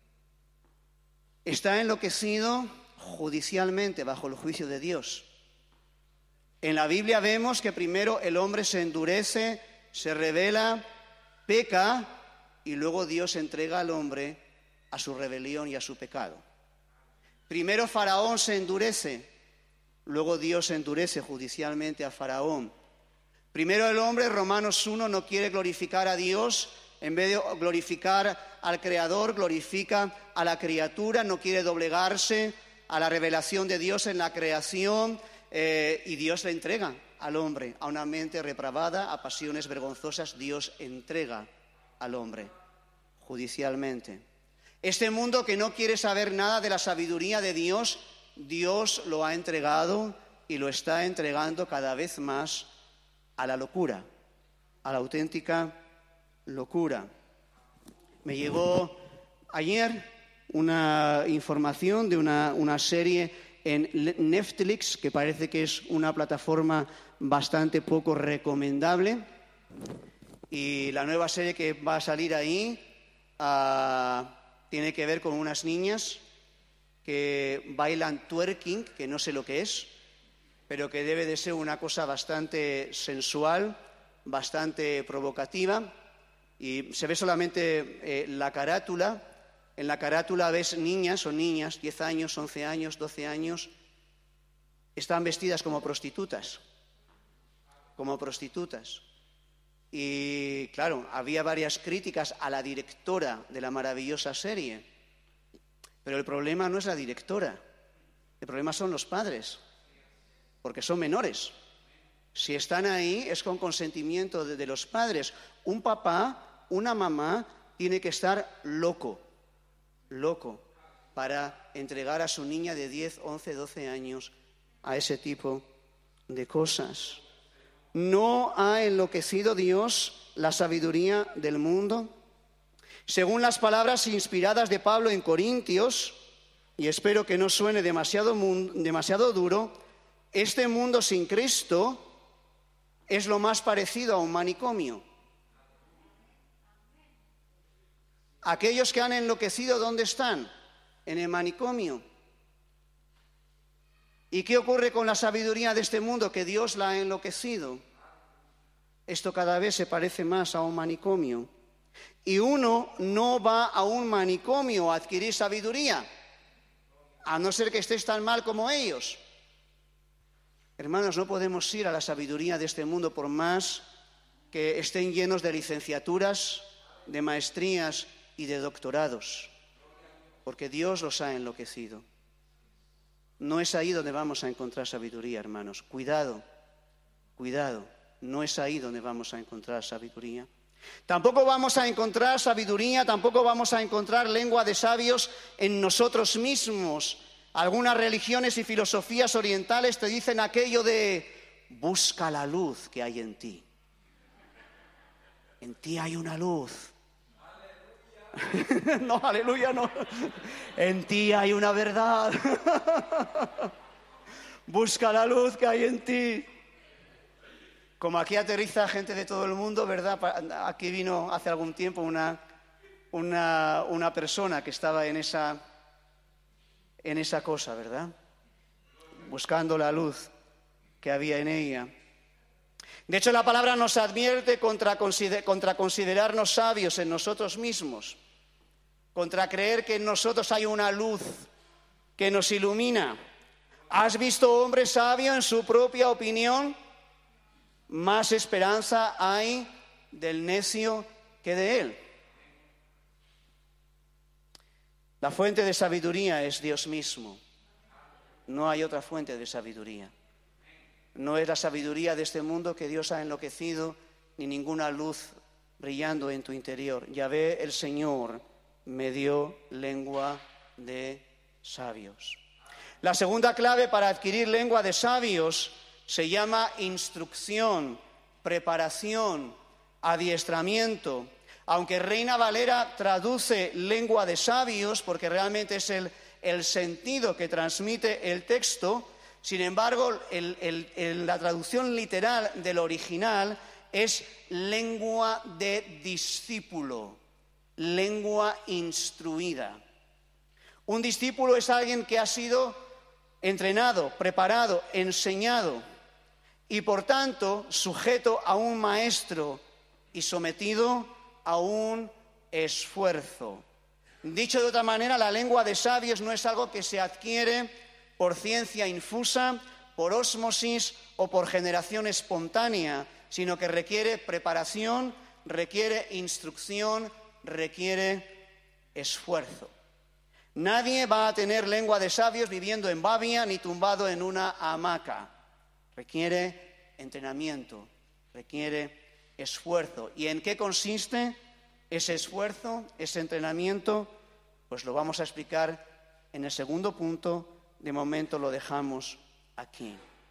Speaker 5: Está enloquecido judicialmente bajo el juicio de Dios. En la Biblia vemos que primero el hombre se endurece, se rebela, peca y luego Dios entrega al hombre a su rebelión y a su pecado. Primero Faraón se endurece, luego Dios endurece judicialmente a Faraón. Primero el hombre, Romanos 1, no quiere glorificar a Dios, en vez de glorificar al Creador, glorifica a la criatura, no quiere doblegarse a la revelación de Dios en la creación, y Dios le entrega al hombre a una mente depravada, a pasiones vergonzosas. Dios entrega al hombre judicialmente. Este mundo que no quiere saber nada de la sabiduría de Dios, Dios lo ha entregado y lo está entregando cada vez más a la locura, a la auténtica locura. Me llegó ayer una información de una serie en Netflix, que parece que es una plataforma bastante poco recomendable, y la nueva serie que va a salir ahí tiene que ver con unas niñas que bailan twerking, que no sé lo que es, pero que debe de ser una cosa bastante sensual, bastante provocativa, y se ve solamente la carátula. En la carátula ves niñas, 10 años, 11 años, 12 años, están vestidas como prostitutas. Y claro, había varias críticas a la directora de la maravillosa serie, pero el problema no es la directora, el problema son los padres, porque son menores. Si están ahí es con consentimiento de los padres. Un papá, una mamá, tiene que estar loco para entregar a su niña de 10, 11, 12 años a ese tipo de cosas. ¿No ha enloquecido Dios la sabiduría del mundo? Según las palabras inspiradas de Pablo en Corintios, y espero que no suene demasiado duro, este mundo sin Cristo es lo más parecido a un manicomio. Aquellos que han enloquecido, ¿dónde están? En el manicomio. ¿Y qué ocurre con la sabiduría de este mundo? Que Dios la ha enloquecido. Esto cada vez se parece más a un manicomio. Y uno no va a un manicomio a adquirir sabiduría, a no ser que estés tan mal como ellos. Hermanos, no podemos ir a la sabiduría de este mundo por más que estén llenos de licenciaturas, de maestrías y de doctorados, porque Dios los ha enloquecido. No es ahí donde vamos a encontrar sabiduría, hermanos. Cuidado, no es ahí donde vamos a encontrar sabiduría. Tampoco vamos a encontrar sabiduría, tampoco vamos a encontrar lengua de sabios en nosotros mismos. Algunas religiones y filosofías orientales te dicen aquello de busca la luz que hay en ti. En ti hay una luz. No, aleluya, no. En ti hay una verdad. Busca la luz que hay en ti. Como aquí aterriza gente de todo el mundo, ¿verdad? Aquí vino hace algún tiempo una persona que estaba en esa cosa, ¿verdad? Buscando la luz que había en ella. De hecho, la palabra nos advierte contra considerarnos sabios en nosotros mismos, contra creer que en nosotros hay una luz que nos ilumina. ¿Has visto hombre sabio en su propia opinión? Más esperanza hay del necio que de él. La fuente de sabiduría es Dios mismo. No hay otra fuente de sabiduría. No es la sabiduría de este mundo que Dios ha enloquecido, ni ninguna luz brillando en tu interior. Yahvé, el Señor, me dio lengua de sabios. La segunda clave para adquirir lengua de sabios se llama instrucción, preparación, adiestramiento. Aunque Reina Valera traduce lengua de sabios, porque realmente es el sentido que transmite el texto, sin embargo, la traducción literal del original es lengua de discípulo, lengua instruida. Un discípulo es alguien que ha sido entrenado, preparado, enseñado y por tanto sujeto a un maestro y sometido a un esfuerzo. Dicho de otra manera, la lengua de sabios no es algo que se adquiere por ciencia infusa, por ósmosis o por generación espontánea, sino que requiere preparación, requiere instrucción, requiere esfuerzo. Nadie va a tener lengua de sabios viviendo en Babia ni tumbado en una hamaca. Requiere entrenamiento, requiere esfuerzo. ¿Y en qué consiste ese esfuerzo, ese entrenamiento? Pues lo vamos a explicar en el segundo punto. De momento lo dejamos aquí.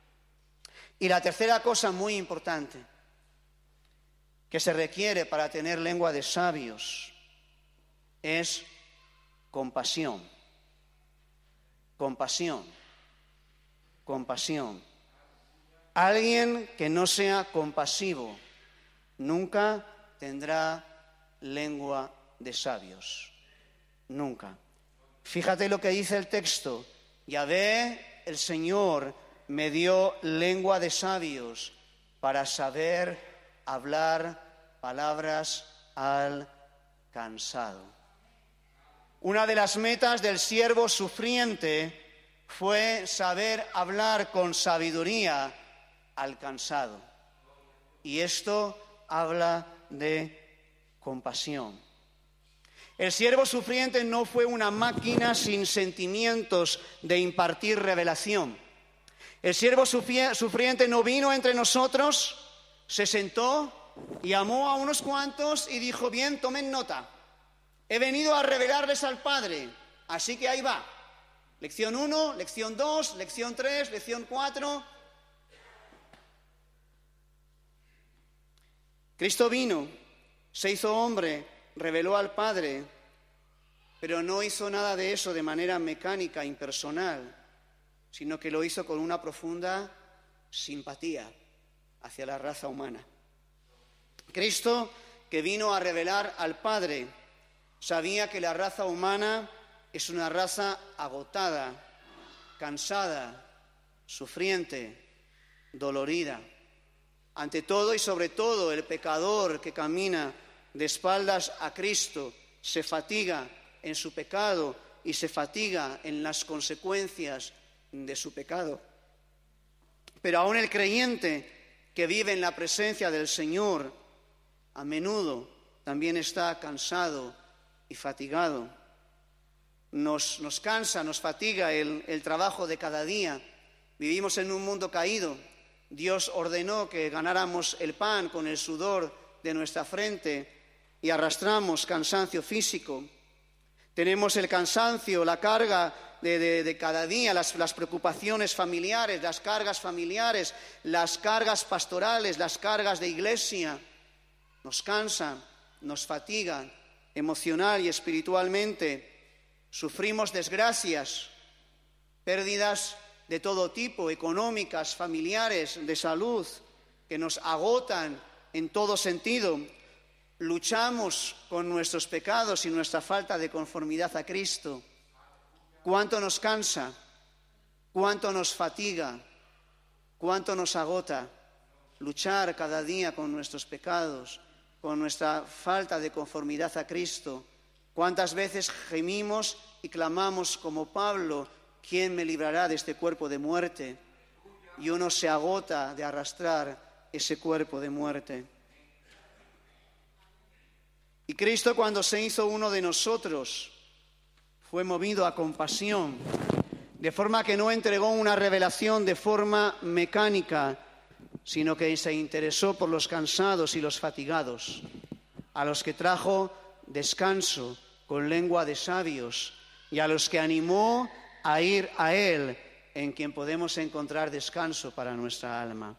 Speaker 5: Y la tercera cosa muy importante que se requiere para tener lengua de sabios es compasión. Compasión. Compasión. Alguien que no sea compasivo nunca tendrá lengua de sabios. Nunca. Fíjate lo que dice el texto. Yahvé, el Señor, me dio lengua de sabios para saber hablar palabras al cansado. Una de las metas del siervo sufriente fue saber hablar con sabiduría al cansado. Y esto habla de compasión. El siervo sufriente no fue una máquina sin sentimientos de impartir revelación. El siervo sufriente no vino entre nosotros, se sentó, llamó a unos cuantos y dijo: bien, tomen nota. He venido a revelarles al Padre, así que ahí va. Lección 1, lección 2, lección 3, lección 4. Cristo vino, se hizo hombre, reveló al Padre, pero no hizo nada de eso de manera mecánica, impersonal, sino que lo hizo con una profunda simpatía hacia la raza humana. Cristo, que vino a revelar al Padre, sabía que la raza humana es una raza agotada, cansada, sufriente, dolorida. Ante todo y sobre todo, el pecador que camina de espaldas a Cristo se fatiga en su pecado y se fatiga en las consecuencias de su pecado. Pero aún el creyente que vive en la presencia del Señor a menudo también está cansado y fatigado. nos cansa, nos fatiga el trabajo de cada día. Vivimos en un mundo caído. Dios ordenó que ganáramos el pan con el sudor de nuestra frente y arrastramos cansancio físico. Tenemos el cansancio, la carga de cada día, las preocupaciones familiares, las cargas familiares, las cargas pastorales, las cargas de iglesia. Nos cansan, nos fatigan emocional y espiritualmente. Sufrimos desgracias, pérdidas de todo tipo, económicas, familiares, de salud, que nos agotan en todo sentido. Luchamos con nuestros pecados y nuestra falta de conformidad a Cristo. ¿Cuánto nos cansa? ¿Cuánto nos fatiga? ¿Cuánto nos agota luchar cada día con nuestros pecados, con nuestra falta de conformidad a Cristo? ¿Cuántas veces gemimos y clamamos como Pablo: ¿quién me librará de este cuerpo de muerte? Y uno se agota de arrastrar ese cuerpo de muerte. Y Cristo, cuando se hizo uno de nosotros, fue movido a compasión, de forma que no entregó una revelación de forma mecánica, sino que se interesó por los cansados y los fatigados, a los que trajo descanso con lengua de sabios y a los que animó a ir a Él, en quien podemos encontrar descanso para nuestra alma.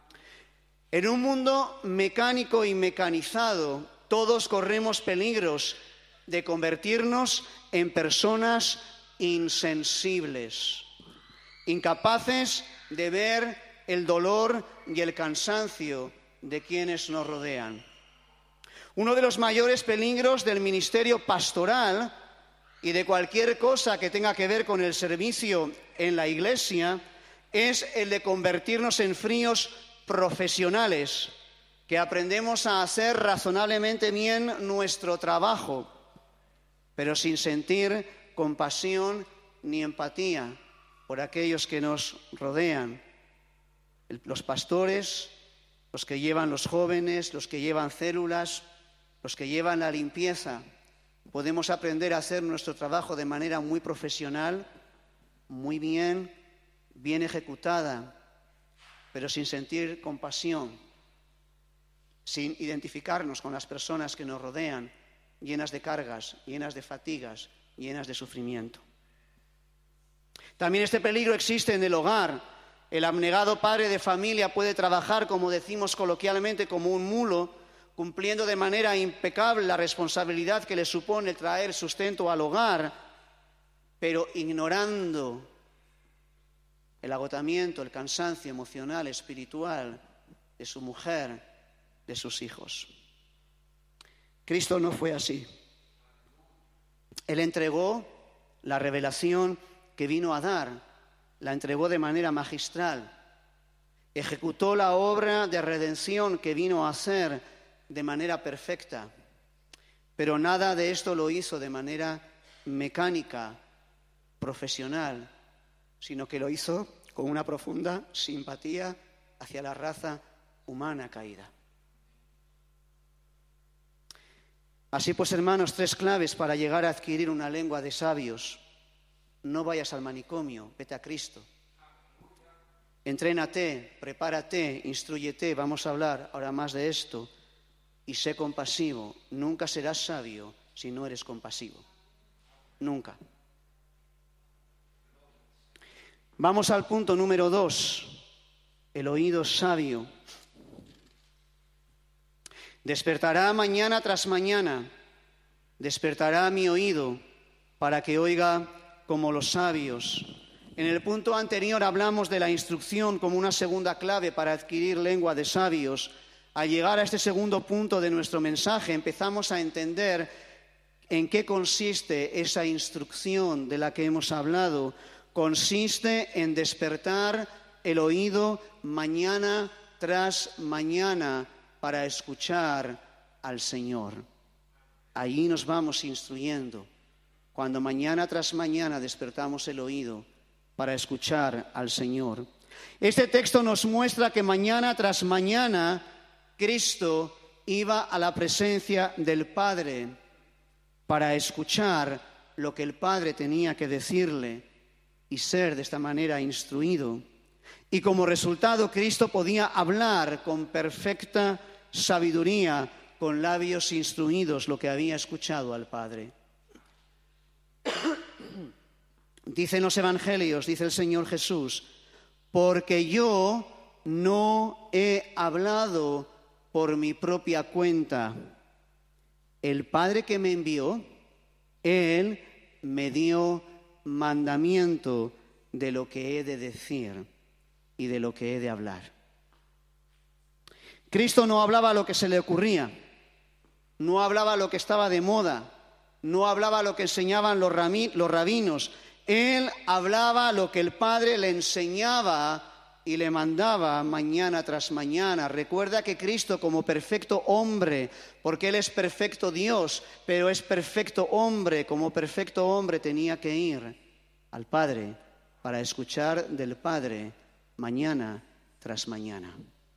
Speaker 5: En un mundo mecánico y mecanizado, todos corremos peligros de convertirnos en personas insensibles, incapaces de ver el dolor y el cansancio de quienes nos rodean. Uno de los mayores peligros del ministerio pastoral y de cualquier cosa que tenga que ver con el servicio en la iglesia es el de convertirnos en fríos profesionales, que aprendemos a hacer razonablemente bien nuestro trabajo, pero sin sentir compasión ni empatía por aquellos que nos rodean. Los pastores, los que llevan los jóvenes, los que llevan células, los que llevan la limpieza, podemos aprender a hacer nuestro trabajo de manera muy profesional, muy bien ejecutada, pero sin sentir compasión, sin identificarnos con las personas que nos rodean, llenas de cargas, llenas de fatigas, llenas de sufrimiento. También este peligro existe en el hogar. El abnegado padre de familia puede trabajar, como decimos coloquialmente, como un mulo, cumpliendo de manera impecable la responsabilidad que le supone traer sustento al hogar, pero ignorando el agotamiento, el cansancio emocional, espiritual de su mujer, de sus hijos. Cristo no fue así. Él entregó la revelación que vino a dar, la entregó de manera magistral, ejecutó la obra de redención que vino a hacer de manera perfecta, pero nada de esto lo hizo de manera mecánica, profesional, sino que lo hizo con una profunda simpatía hacia la raza humana caída. Así pues, hermanos, 3 claves para llegar a adquirir una lengua de sabios. No vayas al manicomio, vete a Cristo. Entrénate, prepárate, instrúyete, vamos a hablar ahora más de esto. Y sé compasivo. Nunca serás sabio si no eres compasivo. Nunca. Vamos al punto número 2, el oído sabio. Despertará mañana tras mañana, despertará mi oído para que oiga como los sabios. En el punto anterior hablamos de la instrucción como una segunda clave para adquirir lengua de sabios. Al llegar a este segundo punto de nuestro mensaje, empezamos a entender en qué consiste esa instrucción de la que hemos hablado. Consiste en despertar el oído mañana tras mañana para escuchar al Señor. Ahí nos vamos instruyendo. Cuando mañana tras mañana despertamos el oído para escuchar al Señor. Este texto nos muestra que mañana tras mañana Cristo iba a la presencia del Padre para escuchar lo que el Padre tenía que decirle y ser de esta manera instruido. Y como resultado, Cristo podía hablar con perfecta sabiduría, con labios instruidos, lo que había escuchado al Padre. Dice en los Evangelios, dice el Señor Jesús, porque yo no he hablado por mi propia cuenta. El Padre que me envió, Él me dio mandamiento de lo que he de decir y de lo que he de hablar. Cristo no hablaba lo que se le ocurría, no hablaba lo que estaba de moda, no hablaba lo que enseñaban los rabinos. Él hablaba lo que el Padre le enseñaba y le mandaba mañana tras mañana. Recuerda que Cristo, como perfecto hombre, porque Él es perfecto Dios, pero es perfecto hombre, como perfecto hombre tenía que ir al Padre para escuchar del Padre mañana tras mañana.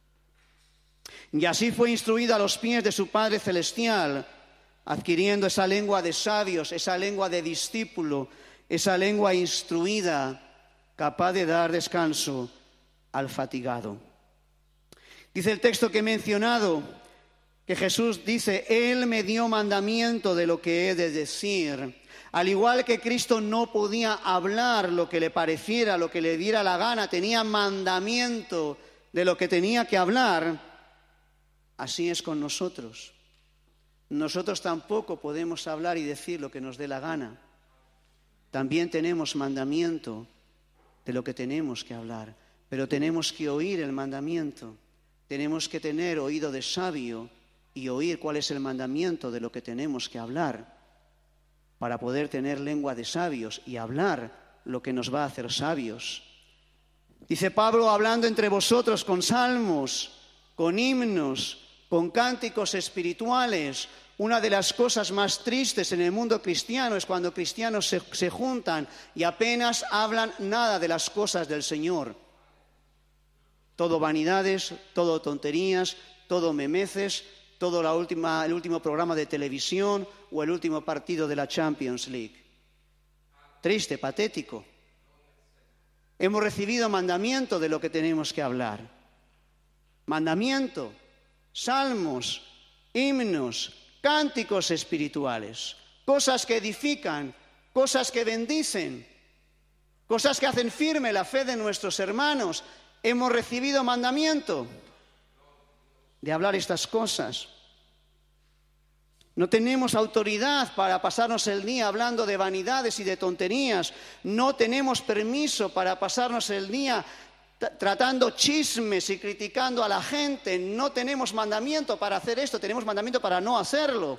Speaker 5: Y así fue instruido a los pies de su Padre Celestial, adquiriendo esa lengua de sabios, esa lengua de discípulo, esa lengua instruida, capaz de dar descanso al fatigado. Dice el texto que he mencionado, que Jesús dice, Él me dio mandamiento de lo que he de decir. Al igual que Cristo no podía hablar lo que le pareciera, lo que le diera la gana, tenía mandamiento de lo que tenía que hablar, así es con nosotros. Nosotros tampoco podemos hablar y decir lo que nos dé la gana. También tenemos mandamiento de lo que tenemos que hablar, pero tenemos que oír el mandamiento. Tenemos que tener oído de sabio y oír cuál es el mandamiento de lo que tenemos que hablar para poder tener lengua de sabios y hablar lo que nos va a hacer sabios. Dice Pablo, hablando entre vosotros con salmos, con himnos, con cánticos espirituales. Una de las cosas más tristes en el mundo cristiano es cuando cristianos se juntan y apenas hablan nada de las cosas del Señor. Todo vanidades, todo tonterías, todo memeces, todo el último programa de televisión o el último partido de la Champions League. Triste, patético. Hemos recibido mandamiento de lo que tenemos que hablar. Mandamiento, salmos, himnos, cánticos espirituales, cosas que edifican, cosas que bendicen, cosas que hacen firme la fe de nuestros hermanos. Hemos recibido mandamiento de hablar estas cosas. No tenemos autoridad para pasarnos el día hablando de vanidades y de tonterías. No tenemos permiso para pasarnos el día tratando chismes y criticando a la gente. No tenemos mandamiento para hacer esto, tenemos mandamiento para no hacerlo.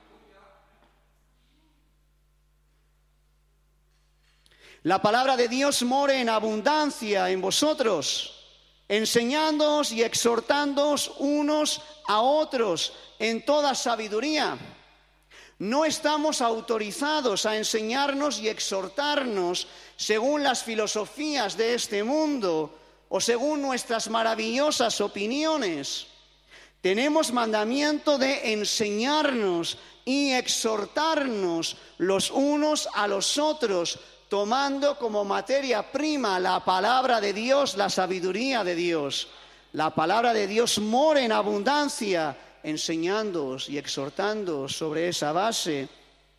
Speaker 5: La palabra de Dios more en abundancia en vosotros, enseñándoos y exhortándoos unos a otros en toda sabiduría. No estamos autorizados a enseñarnos y exhortarnos según las filosofías de este mundo o según nuestras maravillosas opiniones. Tenemos mandamiento de enseñarnos y exhortarnos los unos a los otros, tomando como materia prima la palabra de Dios, la sabiduría de Dios. La palabra de Dios mora en abundancia, enseñándoos y exhortándoos sobre esa base.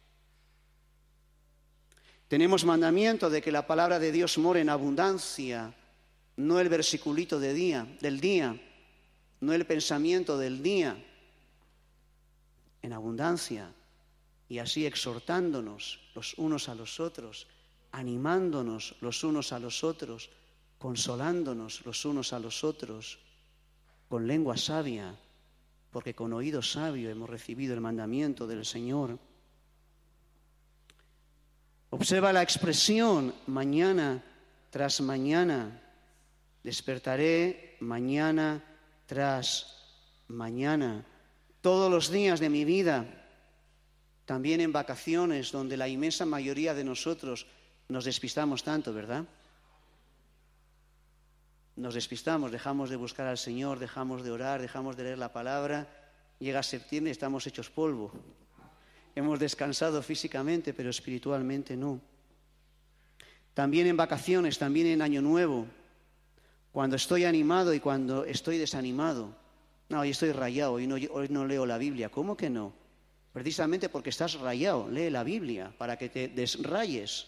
Speaker 5: Tenemos mandamiento de que la palabra de Dios mora en abundancia, no el versiculito del día, no el pensamiento del día, en abundancia, y así exhortándonos los unos a los otros, animándonos los unos a los otros, consolándonos los unos a los otros, con lengua sabia, porque con oído sabio hemos recibido el mandamiento del Señor. Observa la expresión mañana tras mañana. Despertaré mañana tras mañana. Todos los días de mi vida, también en vacaciones, donde la inmensa mayoría de nosotros nos despistamos tanto, ¿verdad? Nos despistamos, dejamos de buscar al Señor, dejamos de orar, dejamos de leer la palabra. Llega septiembre y estamos hechos polvo. hemos descansado físicamente, pero espiritualmente no. También en vacaciones, también en Año Nuevo, cuando estoy animado y cuando estoy desanimado. No, hoy estoy rayado, hoy no leo la Biblia. ¿Cómo que no? Precisamente porque estás rayado, lee la Biblia para que te desrayes.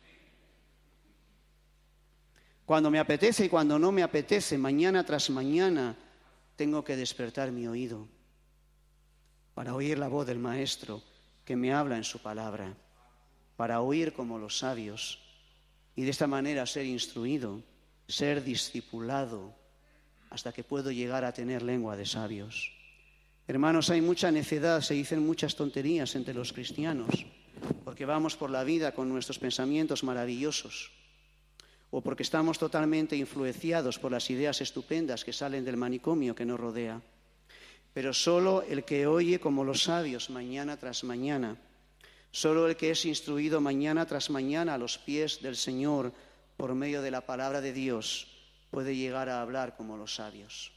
Speaker 5: Cuando me apetece y cuando no me apetece, mañana tras mañana, tengo que despertar mi oído para oír la voz del Maestro que me habla en su palabra, para oír como los sabios y de esta manera ser instruido, ser discipulado, hasta que puedo llegar a tener lengua de sabios. Hermanos, hay mucha necedad, se dicen muchas tonterías entre los cristianos, porque vamos por la vida con nuestros pensamientos maravillosos, o porque estamos totalmente influenciados por las ideas estupendas que salen del manicomio que nos rodea. Pero solo el que oye como los sabios mañana tras mañana, solo el que es instruido mañana tras mañana a los pies del Señor por medio de la palabra de Dios, puede llegar a hablar como los sabios.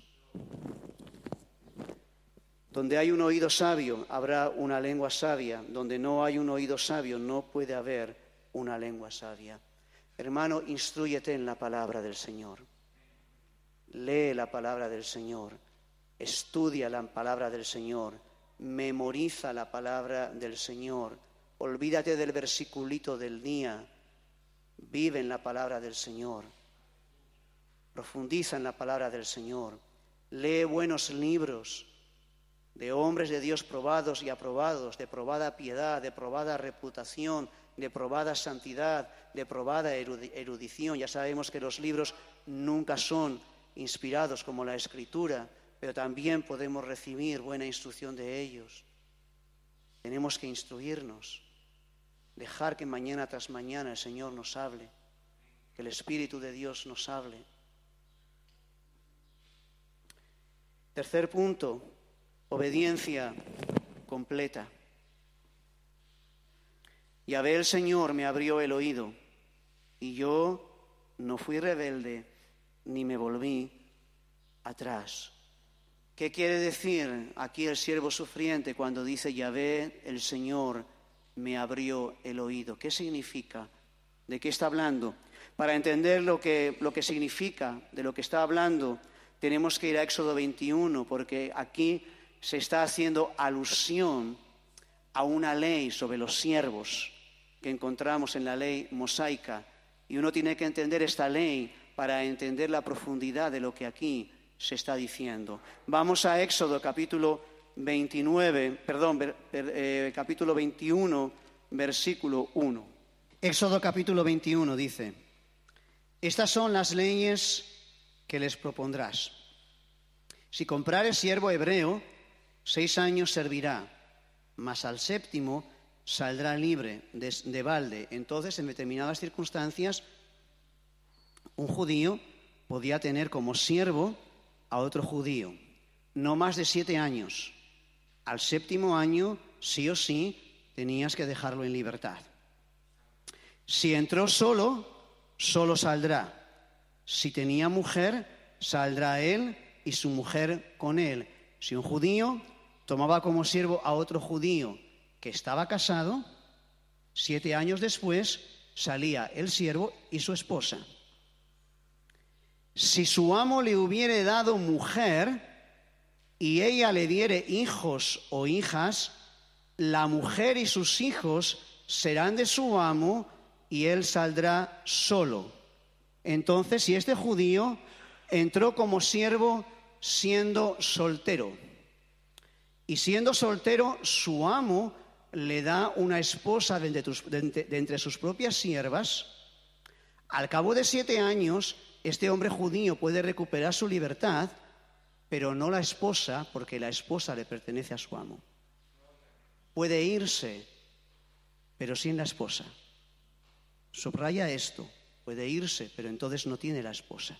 Speaker 5: Donde hay un oído sabio, habrá una lengua sabia. Donde no hay un oído sabio, no puede haber una lengua sabia. Hermano, instrúyete en la palabra del Señor. Lee la palabra del Señor. Estudia la palabra del Señor. Memoriza la palabra del Señor. Olvídate del versiculito del día. Vive en la palabra del Señor. Profundiza en la palabra del Señor. Lee buenos libros de hombres de Dios probados y aprobados, de probada piedad, de probada reputación, de probada santidad, de probada erudición. Ya sabemos que los libros nunca son inspirados como la Escritura, pero también podemos recibir buena instrucción de ellos. Tenemos que instruirnos, dejar que mañana tras mañana el Señor nos hable, que el Espíritu de Dios nos hable. Tercer punto, obediencia completa. Yahvé el Señor me abrió el oído y yo no fui rebelde ni me volví atrás. ¿Qué quiere decir aquí el siervo sufriente cuando dice Yahvé el Señor me abrió el oído? ¿Qué significa? ¿De qué está hablando? Para entender lo que significa de lo que está hablando, tenemos que ir a Éxodo 21, porque aquí se está haciendo alusión a una ley sobre los siervos que encontramos en la ley mosaica. Y uno tiene que entender esta ley para entender la profundidad de lo que aquí se está diciendo. Vamos a Éxodo capítulo 21, versículo 1. Éxodo capítulo 21 dice: estas son las leyes que les propondrás. Si comprares siervo hebreo, 6 años servirá, mas al 7º saldrá libre de balde. Entonces, en determinadas circunstancias, un judío podía tener como siervo a otro judío, no más de 7 años. Al 7º año, sí o sí, tenías que dejarlo en libertad. Si entró solo saldrá. Si tenía mujer, saldrá él y su mujer con él. Si un judío tomaba como siervo a otro judío que estaba casado, 7 años después salía el siervo y su esposa. Si su amo le hubiere dado mujer y ella le diere hijos o hijas, la mujer y sus hijos serán de su amo y él saldrá solo. Entonces, si este judío entró como siervo siendo soltero, y siendo soltero su amo le da una esposa de entre sus propias siervas, al cabo de 7 años este hombre judío puede recuperar su libertad, pero no la esposa, porque la esposa le pertenece a su amo. Puede irse, pero sin la esposa. Subraya esto: puede irse, pero entonces no tiene la esposa.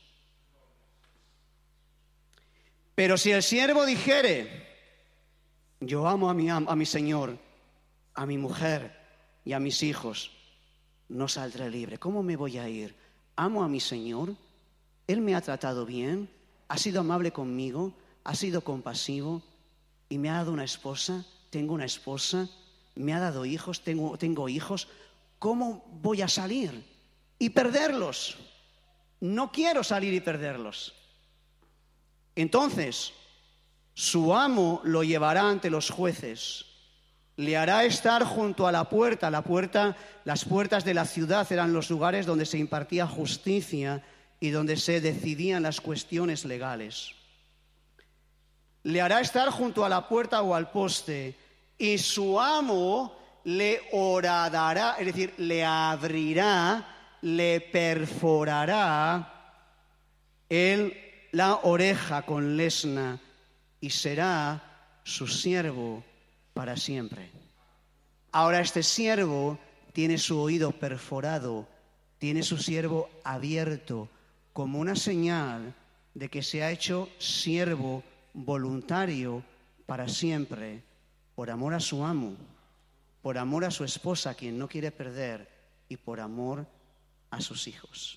Speaker 5: Pero si el siervo dijere: yo amo a mi señor, a mi mujer y a mis hijos, no saldré libre. ¿Cómo me voy a ir? Amo a mi señor, él me ha tratado bien, ha sido amable conmigo, ha sido compasivo y me ha dado una esposa, tengo una esposa, me ha dado hijos, tengo hijos, ¿cómo voy a salir y perderlos? No quiero salir y perderlos. Entonces, su amo lo llevará ante los jueces, le hará estar junto a la puerta. Las puertas de la ciudad eran los lugares donde se impartía justicia y donde se decidían las cuestiones legales. Le hará estar junto a la puerta o al poste, y su amo le horadará, es decir, le abrirá, le perforará la oreja con lesna, y será su siervo para siempre. Ahora este siervo tiene su oído perforado, tiene su siervo abierto, como una señal de que se ha hecho siervo voluntario para siempre, por amor a su amo, por amor a su esposa, a quien no quiere perder, y por amor a sus hijos.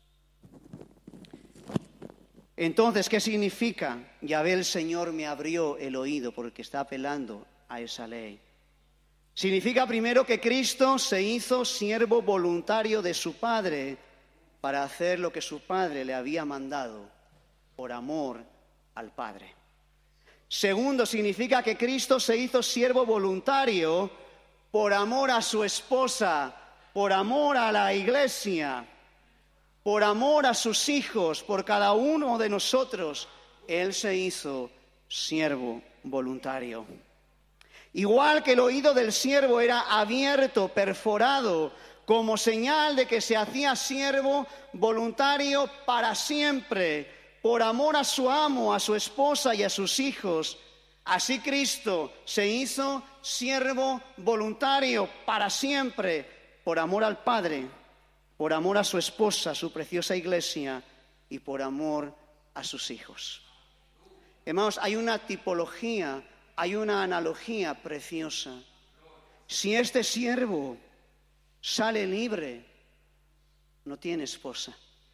Speaker 5: Entonces, ¿qué significa? Yahvé el Señor me abrió el oído, porque está apelando a esa ley. Significa primero que Cristo se hizo siervo voluntario de su Padre para hacer lo que su Padre le había mandado, por amor al Padre. Segundo, significa que Cristo se hizo siervo voluntario por amor a su esposa, por amor a la iglesia, por amor a sus hijos, por cada uno de nosotros. Él se hizo siervo voluntario. Igual que el oído del siervo era abierto, perforado, como señal de que se hacía siervo voluntario para siempre, por amor a su amo, a su esposa y a sus hijos. Así Cristo se hizo siervo voluntario para siempre, por amor al Padre, por amor a su esposa, su preciosa iglesia, y por amor a sus hijos. Hermanos, hay una tipología, hay una analogía preciosa. Si este siervo sale libre, no tiene esposa.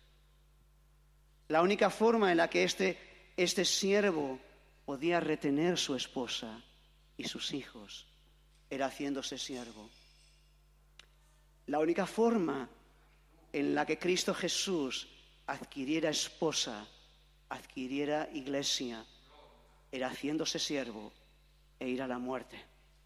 Speaker 5: La única forma en la que este siervo podía retener su esposa y sus hijos era haciéndose siervo. La única forma en la que Cristo Jesús adquiriera esposa, adquiriera iglesia, era haciéndose siervo e ir a la muerte.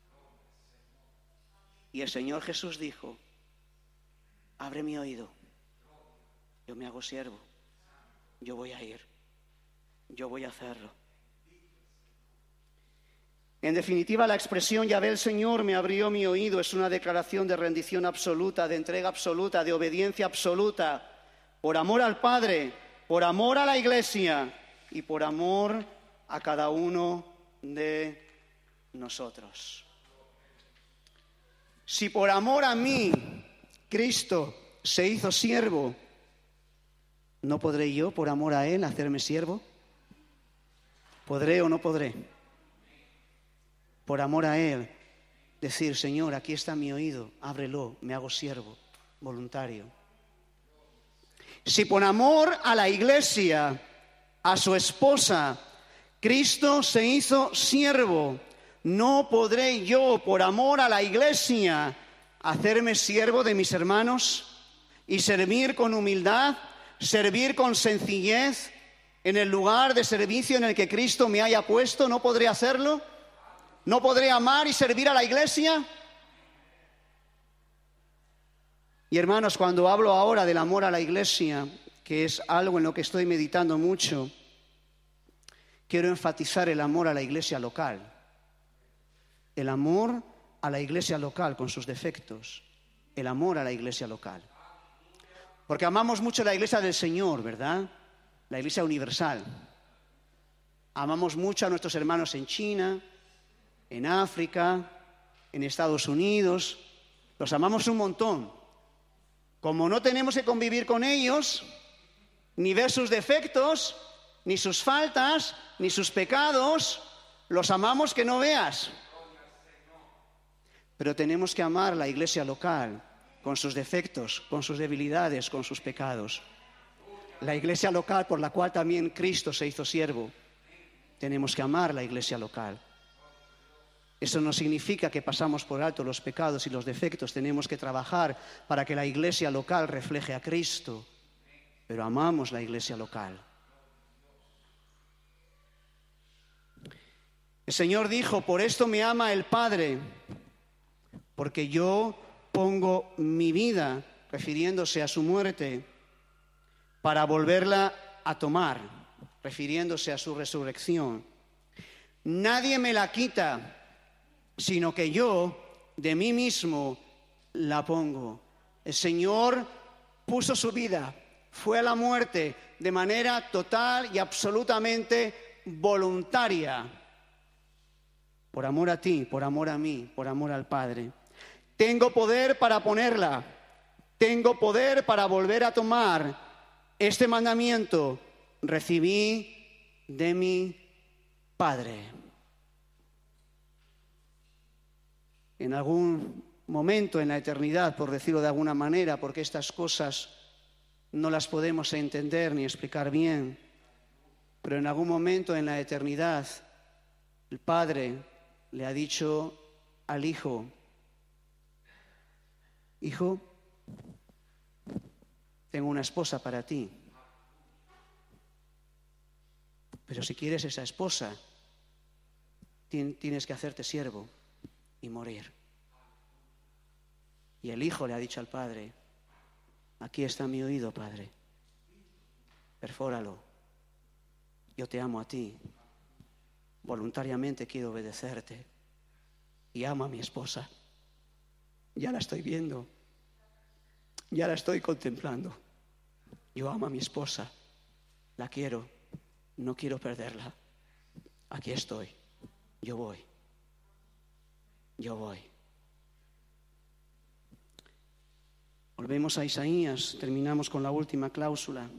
Speaker 5: Y el Señor Jesús dijo: abre mi oído, yo me hago siervo, yo voy a ir, yo voy a hacerlo. En definitiva, la expresión Yahvé el Señor me abrió mi oído es una declaración de rendición absoluta, de entrega absoluta, de obediencia absoluta, por amor al Padre, por amor a la iglesia y por amor a cada uno de nosotros. Si por amor a mí Cristo se hizo siervo, ¿no podré yo, por amor a Él, hacerme siervo? ¿Podré o no podré? Por amor a Él, decir: Señor, aquí está mi oído, ábrelo, me hago siervo voluntario. Si por amor a la iglesia, a su esposa, Cristo se hizo siervo, ¿no podré yo, por amor a la iglesia, hacerme siervo de mis hermanos y servir con humildad, servir con sencillez en el lugar de servicio en el que Cristo me haya puesto? ¿No podré hacerlo? ¿No podré amar y servir a la iglesia? Y hermanos, cuando hablo ahora del amor a la iglesia, que es algo en lo que estoy meditando mucho, quiero enfatizar el amor a la iglesia local. El amor a la iglesia local con sus defectos. El amor a la iglesia local. Porque amamos mucho la iglesia del Señor, ¿verdad? La iglesia universal. Amamos mucho a nuestros hermanos en China, en África, en Estados Unidos. Los amamos un montón. Como no tenemos que convivir con ellos, ni ver sus defectos, ni sus faltas, ni sus pecados, los amamos que no veas. Pero tenemos que amar la iglesia local, con sus defectos, con sus debilidades, con sus pecados. La iglesia local por la cual también Cristo se hizo siervo. Tenemos que amar la iglesia local. Eso no significa que pasamos por alto los pecados y los defectos. Tenemos que trabajar para que la iglesia local refleje a Cristo, pero amamos la iglesia local. El Señor dijo: por esto me ama el Padre, porque yo pongo mi vida, refiriéndose a su muerte, para volverla a tomar, refiriéndose a su resurrección. Nadie me la quita, sino que yo de mí mismo la pongo. El Señor puso su vida, fue a la muerte de manera total y absolutamente voluntaria, por amor a ti, por amor a mí, por amor al Padre. Tengo poder para ponerla, tengo poder para volver a tomar. Este mandamiento recibí de mi Padre. En algún momento en la eternidad, por decirlo de alguna manera, porque estas cosas no las podemos entender ni explicar bien, pero en algún momento en la eternidad el Padre le ha dicho al Hijo: Hijo, tengo una esposa para ti, pero si quieres esa esposa, tienes que hacerte siervo y morir. Y el Hijo le ha dicho al Padre: aquí está mi oído, Padre, perfóralo, yo te amo a ti, voluntariamente quiero obedecerte y amo a mi esposa, ya la estoy viendo, ya la estoy contemplando, yo amo a mi esposa, la quiero, no quiero perderla, aquí estoy, yo voy. Volvemos a Isaías, terminamos con la última cláusula.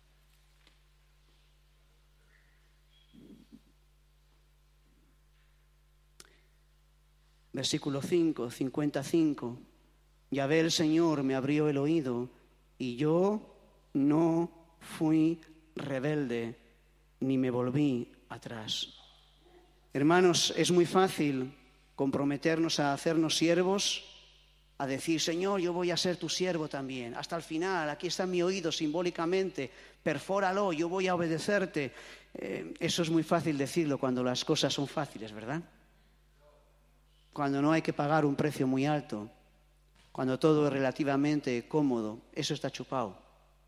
Speaker 5: Versículo 5, 55. Yahvé el Señor me abrió el oído y yo no fui rebelde ni me volví atrás. Hermanos, es muy fácil comprometernos a hacernos siervos, a decir: Señor, yo voy a ser tu siervo también, hasta el final, aquí está mi oído simbólicamente, perfóralo, yo voy a obedecerte. Eso es muy fácil decirlo cuando las cosas son fáciles, ¿verdad? Cuando no hay que pagar un precio muy alto, cuando todo es relativamente cómodo, eso está chupado.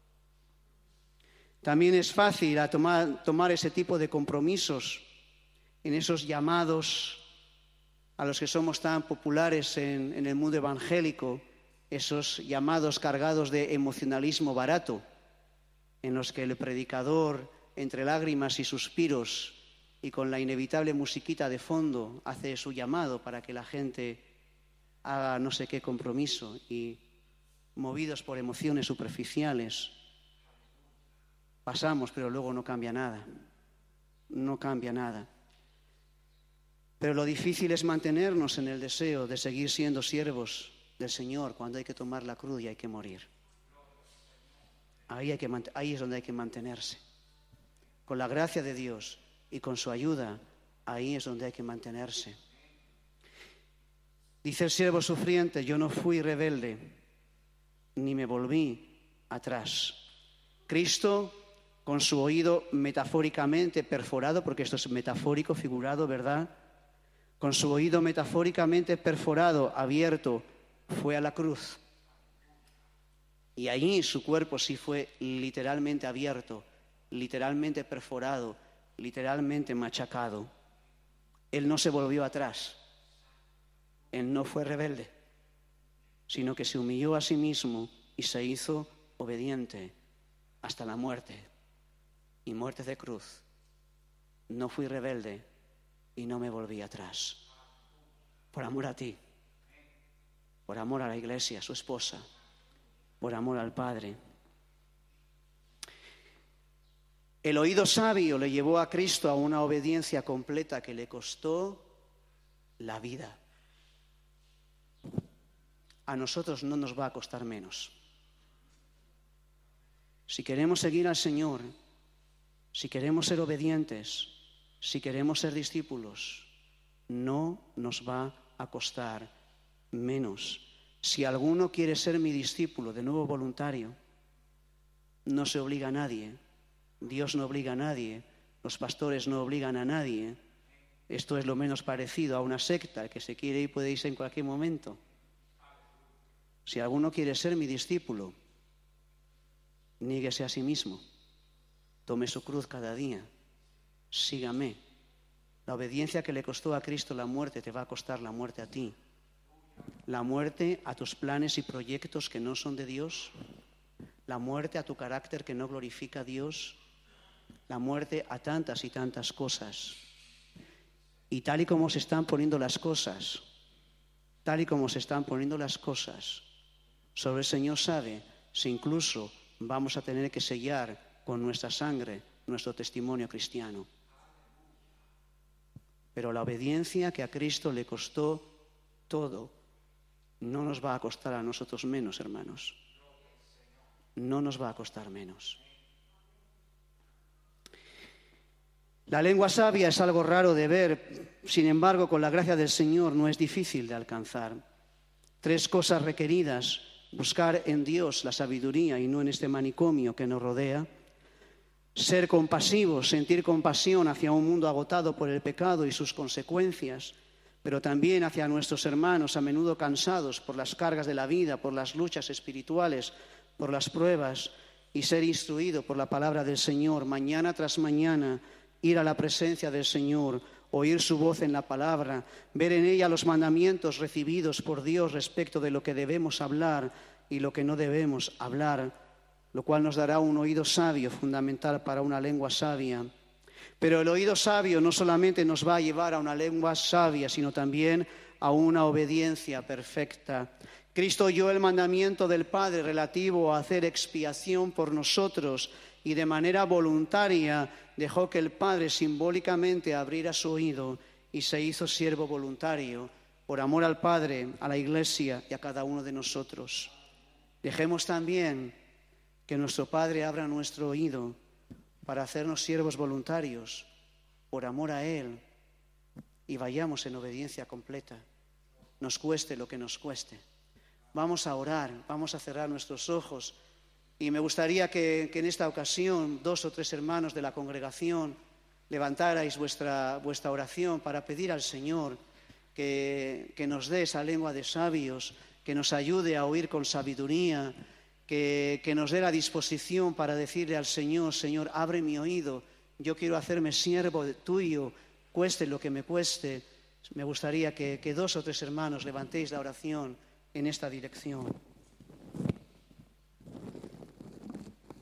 Speaker 5: También es fácil tomar ese tipo de compromisos en esos llamados a los que somos tan populares en el mundo evangélico, esos llamados cargados de emocionalismo barato, en los que el predicador, entre lágrimas y suspiros y con la inevitable musiquita de fondo, hace su llamado para que la gente haga no sé qué compromiso, y movidos por emociones superficiales pasamos, pero luego no cambia nada, no cambia nada. Pero lo difícil es mantenernos en el deseo de seguir siendo siervos del Señor cuando hay que tomar la cruz y hay que morir. Ahí es donde hay que mantenerse. Con la gracia de Dios y con su ayuda, ahí es donde hay que mantenerse. Dice el siervo sufriente: yo no fui rebelde, ni me volví atrás. Cristo, con su oído metafóricamente perforado, porque esto es metafórico, figurado, ¿verdad? Con su oído metafóricamente perforado, abierto, fue a la cruz. Y allí su cuerpo sí fue literalmente abierto, literalmente perforado, literalmente machacado. Él no se volvió atrás. Él no fue rebelde, sino que se humilló a sí mismo y se hizo obediente hasta la muerte, y muerte de cruz. No fui rebelde y no me volví atrás. Por amor a ti, por amor a la iglesia, su esposa, por amor al Padre. El oído sabio le llevó a Cristo a una obediencia completa que le costó la vida. A nosotros no nos va a costar menos. Si queremos seguir al Señor, si queremos ser obedientes, si queremos ser discípulos, no nos va a costar menos. Si alguno quiere ser mi discípulo, de nuevo voluntario, no se obliga a nadie. Dios no obliga a nadie. Los pastores no obligan a nadie. Esto es lo menos parecido a una secta. El que se quiere ir puede irse en cualquier momento. Si alguno quiere ser mi discípulo, níguese a sí mismo. Tome su cruz cada día. Sígame. La obediencia que le costó a Cristo la muerte te va a costar la muerte a ti. La muerte a tus planes y proyectos que no son de Dios. La muerte a tu carácter que no glorifica a Dios. La muerte a tantas y tantas cosas. Y tal y como se están poniendo las cosas, solo el Señor sabe si incluso vamos a tener que sellar con nuestra sangre nuestro testimonio cristiano. Pero la obediencia que a Cristo le costó todo, no nos va a costar a nosotros menos, hermanos. No nos va a costar menos. La lengua sabia es algo raro de ver, sin embargo, con la gracia del Señor no es difícil de alcanzar. 3 cosas requeridas: buscar en Dios la sabiduría y no en este manicomio que nos rodea. Ser compasivos, sentir compasión hacia un mundo agotado por el pecado y sus consecuencias, pero también hacia nuestros hermanos a menudo cansados por las cargas de la vida, por las luchas espirituales, por las pruebas, y ser instruido por la palabra del Señor mañana tras mañana, ir a la presencia del Señor, oír su voz en la palabra, ver en ella los mandamientos recibidos por Dios respecto de lo que debemos hablar y lo que no debemos hablar, lo cual nos dará un oído sabio, fundamental para una lengua sabia. Pero el oído sabio no solamente nos va a llevar a una lengua sabia, sino también a una obediencia perfecta. Cristo oyó el mandamiento del Padre relativo a hacer expiación por nosotros y de manera voluntaria dejó que el Padre simbólicamente abriera su oído y se hizo siervo voluntario por amor al Padre, a la Iglesia y a cada uno de nosotros. Dejemos también que nuestro Padre abra nuestro oído para hacernos siervos voluntarios por amor a Él y vayamos en obediencia completa, nos cueste lo que nos cueste. Vamos a orar, vamos a cerrar nuestros ojos y me gustaría que en esta ocasión 2 o 3 hermanos de la congregación levantarais vuestra oración para pedir al Señor que nos dé esa lengua de sabios, que nos ayude a oír con sabiduría, que nos dé la disposición para decirle al Señor: Señor, abre mi oído, yo quiero hacerme siervo tuyo, cueste lo que me cueste. Me gustaría que 2 o 3 hermanos levantéis la oración en esta dirección.